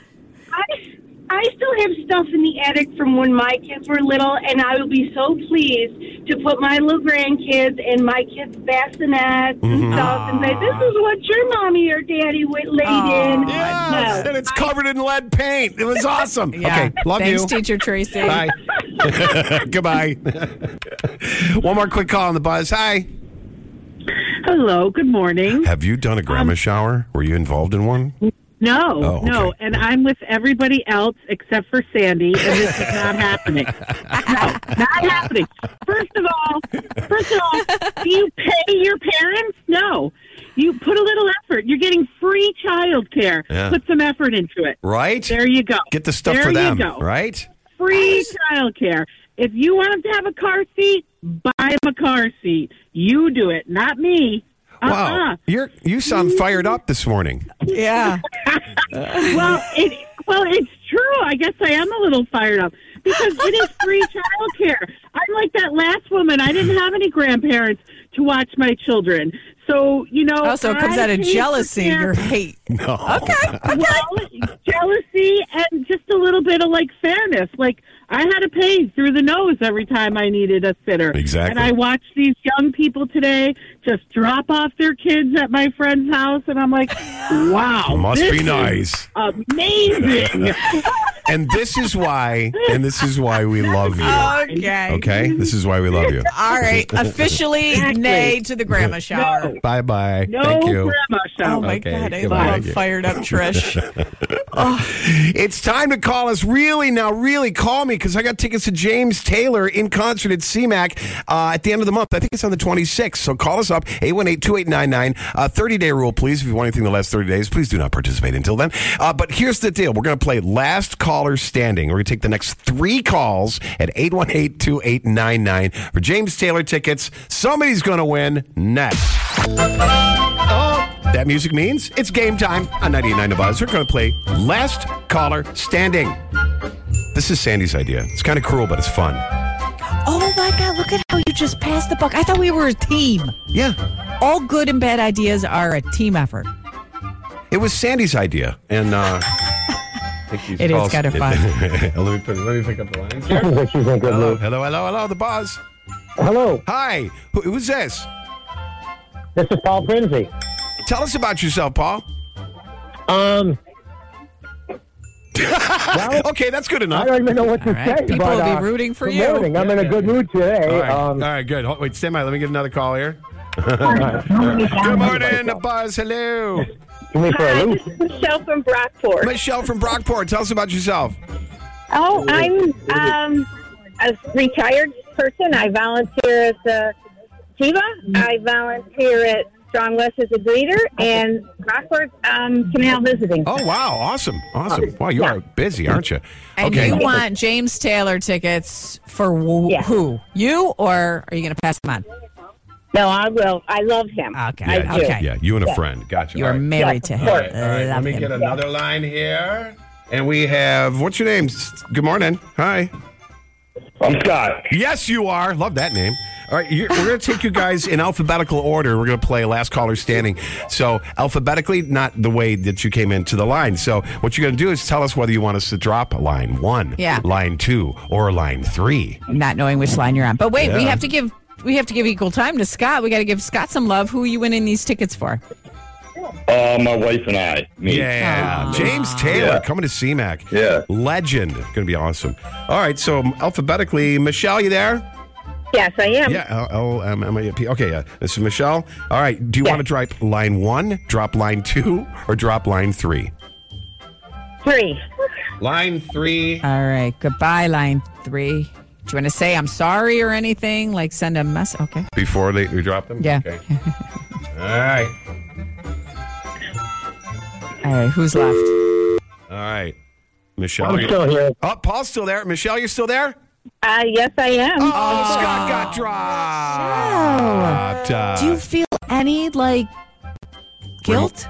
D: I still have stuff in the attic from when my kids were little, and I will be so pleased to put my little grandkids in my kids' bassinets and stuff and say, this is what your mommy or daddy laid in.
A: Yes, and it's covered in lead paint. It was awesome. Okay, love you.
B: Thanks, Teacher Tracy.
A: Bye. Goodbye. One more quick call on the buzz. Hi.
M: Hello, good morning.
A: Have you done a grandma shower? Were you involved in one?
M: No, no, and I'm with everybody else except for Sandy, and this is not happening. No, not happening. First of all, do you pay your parents? No. You put a little effort. You're getting free childcare. Yeah. Put some effort into it.
A: Right?
M: There you go.
A: Get the stuff for them, right?
M: Free childcare. If you want them to have a car seat, buy them a car seat. You do it, not me.
A: Wow, you sound fired up this morning.
B: Yeah.
M: Well, it's true. I guess I am a little fired up because it is free childcare. I'm like that last woman. I didn't have any grandparents to watch my children. So,
B: Also, it comes out of jealousy, your hate.
A: No.
B: Okay.
M: Well, jealousy and just a little bit of, fairness. I had to pay through the nose every time I needed a sitter.
A: Exactly.
M: And I watched these young people today just drop off their kids at my friend's house, and I'm like, wow.
A: Must be nice.
M: Amazing.
A: And this is why we love you.
B: Okay.
A: Okay? This is why we love you.
B: All right. Officially, nay to the grandma shower.
A: Bye-bye.
M: No
A: Thank you.
M: grandma shower.
B: Oh, my
A: Okay,
B: God. I
A: goodbye.
B: love fired up Trish.
A: It's time to call us. Really call me because I got tickets to James Taylor in concert at CMAC at the end of the month. I think it's on the 26th. So call us up, 818-2899. 30-day rule, please. If you want anything in the last 30 days, please do not participate until then. But here's the deal. We're going to play last caller standing. We're going to take the next 3 calls at 818-2899 for James Taylor tickets. Somebody's going to win next. That music means it's game time on 98.9 The Buzz. We're going to play last caller standing. This is Sandy's idea. It's kind of cruel, but it's fun.
B: Oh, my God. Look at how you just passed the buck. I thought we were a team.
A: Yeah.
B: All good and bad ideas are a team effort.
A: It was Sandy's idea, and
B: It is kind of fun.
A: let me pick up the lines here. Hello, The Buzz.
N: Hello.
A: Hi. Who's this?
N: This is Paul Prinsey.
A: Tell us about yourself, Paul. Okay, that's good enough.
N: I don't even know what to say.
B: People
N: but,
B: will be rooting for
N: good
B: you.
N: morning. I'm in a good mood today.
A: All right, good. Wait, stand by. Let me get another call here. Good morning, The Buzz. Hello.
D: Hi, this is Michelle from Brockport.
A: Michelle from Brockport. Tell us about yourself.
D: Oh, I'm a retired person. I volunteer at the Tiva. I volunteer at Strong West as a greeter and Brockport Canal visiting.
A: Oh, wow. Awesome. Wow, you are busy, aren't you?
B: And you want James Taylor tickets for who? You, or are you going to pass them on?
D: No, I will. I love him.
B: Okay.
A: Okay. Yeah, you and a friend. Gotcha.
B: You're married to him.
A: All right. Let me get another line here. And we have, what's your name? Good morning. Hi.
N: I'm Scott.
A: Yes, you are. Love that name. All right, we're going to take you guys in alphabetical order. We're going to play last caller standing. So alphabetically, not the way that you came into the line. So what you're going to do is tell us whether you want us to drop line 1, line 2, or line 3.
B: Not knowing which line you're on. But wait, we have to give equal time to Scott. We got to give Scott some love. Who are you winning these tickets for?
O: My wife and I. Me.
A: Yeah. James Taylor coming to CMAC.
O: Yeah.
A: Legend. Going to be awesome. All right, so alphabetically, Michelle, you there?
D: Yes, I am.
A: Yeah, L-M-M-A-P. Okay, this is Michelle. All right, do you want to drop line 1, drop line 2, or drop line 3?
D: 3.
A: Line 3.
B: All right, goodbye, line 3. Do you want to say I'm sorry or anything? Like send a message? Okay.
A: Before we drop them?
B: Yeah.
A: Okay. All right.
B: All right, who's left?
A: All right. Michelle.
N: I'm still here.
A: Oh, Paul's still there. Michelle, you still there?
D: Yes, I am.
A: Oh, Scott got dropped.
B: Do you feel any, guilt?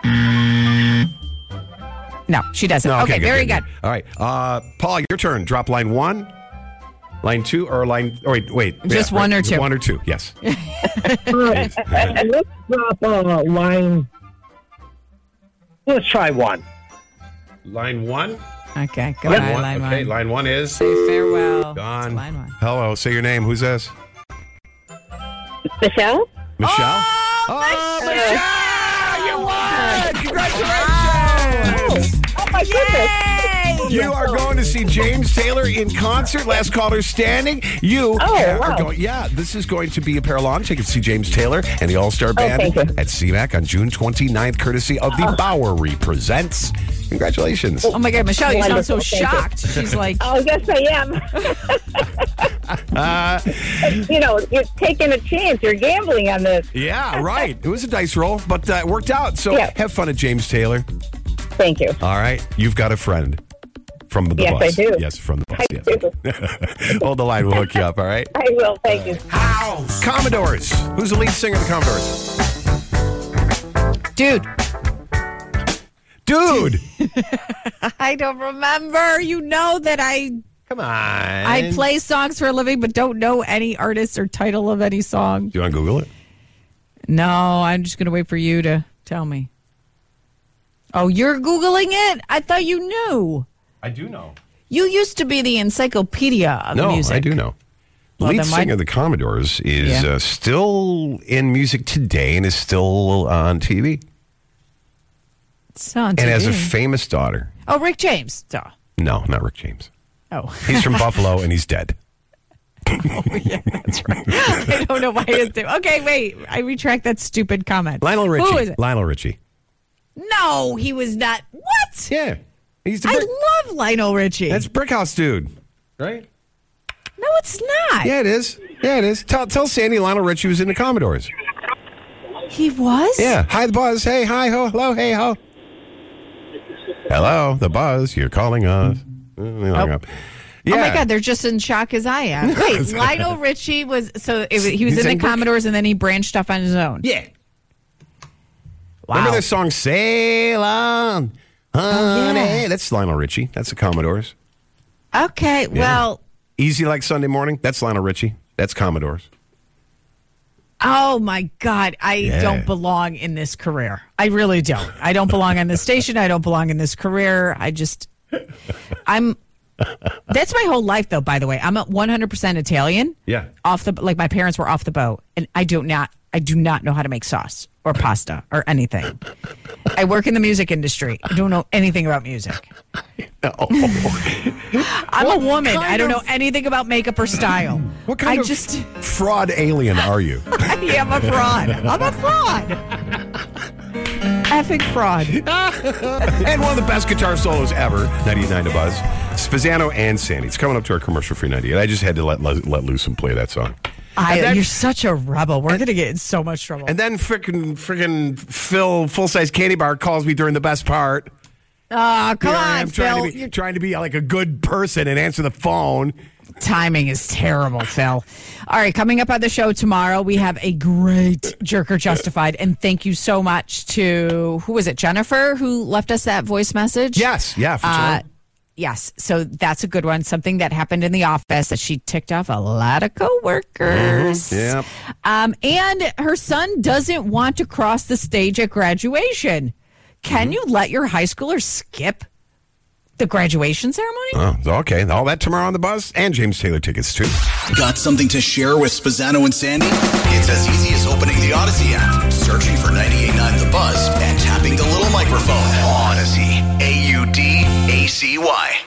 B: No, she doesn't.
A: No,
B: okay, very good.
A: All right. Paul, your turn. Drop line 1, line 2, or line... Oh, wait.
B: Just one or two.
A: 1 or 2, yes.
N: Let's drop line... Let's try 1.
A: Line 1?
B: Okay, goodbye, line 1.
A: Okay, line 1 is...
B: Say farewell.
A: Gone.
B: Line 1.
A: Hello, say your name. Who's this?
D: Michelle?
A: Michelle? Michelle! You won! Congratulations!
D: Oh, my goodness.
A: You are going to see James Taylor in concert. Last caller standing. You are going. Yeah, this is going to be a pair of lawn tickets to see James Taylor and the All-Star Band at CMAC on June 29th, courtesy of the Bowery Presents. Congratulations.
B: Oh, my God, Michelle, you sound so shocked. She's like...
D: Oh, yes, I am. You're taking a chance. You're gambling on this.
A: Yeah, right. It was a dice roll, but it worked out. So have fun at James Taylor.
D: Thank you.
A: All right. You've got a friend. From the bus.
D: Yes, I do.
A: Yes, from the bus.
D: I do.
A: Hold the line. We'll hook you up, all right?
D: I will. Thank you.
A: House. Commodores. Who's the lead singer of the Commodores?
B: Dude. I don't remember. You know that
A: Come on.
B: I play songs for a living, but don't know any artist or title of any song.
A: Do you want to Google it?
B: No, I'm just going to wait for you to tell me. Oh, you're Googling it? I thought you knew.
A: I do know.
B: You used to be the encyclopedia of music.
A: No, I do know. The lead singer of the Commodores is still in music today and is still on TV.
B: It's on TV.
A: And has a famous daughter.
B: Oh, Rick James. Duh.
A: No, not Rick James.
B: Oh.
A: He's from Buffalo, and he's dead.
B: Oh, yeah, that's right. I don't know why it's okay, wait. I retract that stupid comment.
A: Lionel Richie.
B: Who is it?
A: Lionel Richie.
B: No, he was not. What?
A: Yeah.
B: I love Lionel Richie.
A: That's Brickhouse dude, right?
B: No, it's not.
A: Yeah, it is. Yeah, it is. Tell Sandy Lionel Richie was in the Commodores.
B: He was?
A: Yeah. Hi, the Buzz. Hey, hi, ho, hello, hey, ho. Hello, the Buzz. You're calling us. Yeah.
B: Oh my God, they're just in shock as I am. Wait, Lionel Richie was he was in the Commodores and then he branched off on his own.
A: Yeah.
B: Wow.
A: Remember the song "Sail On, Honey"?
B: yeah.
A: That's Lionel Richie. That's the Commodores.
B: Okay, well.
A: Easy Like Sunday Morning. That's Lionel Richie. That's Commodores.
B: Oh my God, I don't belong in this career. I really don't. I don't belong on this station. I don't belong in this career. That's my whole life, though, by the way. I'm a 100% Italian.
A: Yeah.
B: My parents were off the boat, and I do not know how to make sauce or pasta or anything. I work in the music industry. I don't know anything about music. I'm a woman. I don't know anything about makeup or style.
A: What kind of fraud alien are you?
B: I am a fraud. I'm a fraud. Effing fraud.
A: And one of the best guitar solos ever, 98.9 The Buzz. Spazzano and Sandy. It's coming up to our commercial-free 98. I just had to let loose and play that song.
B: You're such a rebel. We're going to get in so much trouble.
A: And then freaking Phil, full-size candy bar, calls me during the best part.
B: Oh, come on,
A: I'm
B: Phil.
A: trying to be like a good person and answer the phone.
B: Timing is terrible, Phil. All right, coming up on the show tomorrow, we have a great Jerker Justified. And thank you so much to, who was it, Jennifer, who left us that voice message?
A: Yes, yeah, for sure.
B: Yes, so that's a good one. Something that happened in the office that she ticked off a lot of coworkers.
A: Yep.
B: And her son doesn't want to cross the stage at graduation. Can you let your high schooler skip the graduation ceremony?
A: Oh, okay. All that tomorrow on The Buzz, and James Taylor tickets, too.
E: Got something to share with Spazzano and Sandy? It's as easy as opening the Odyssey app, searching for 98.9 The Buzz, and tapping the little microphone. Odyssey. AUDACY.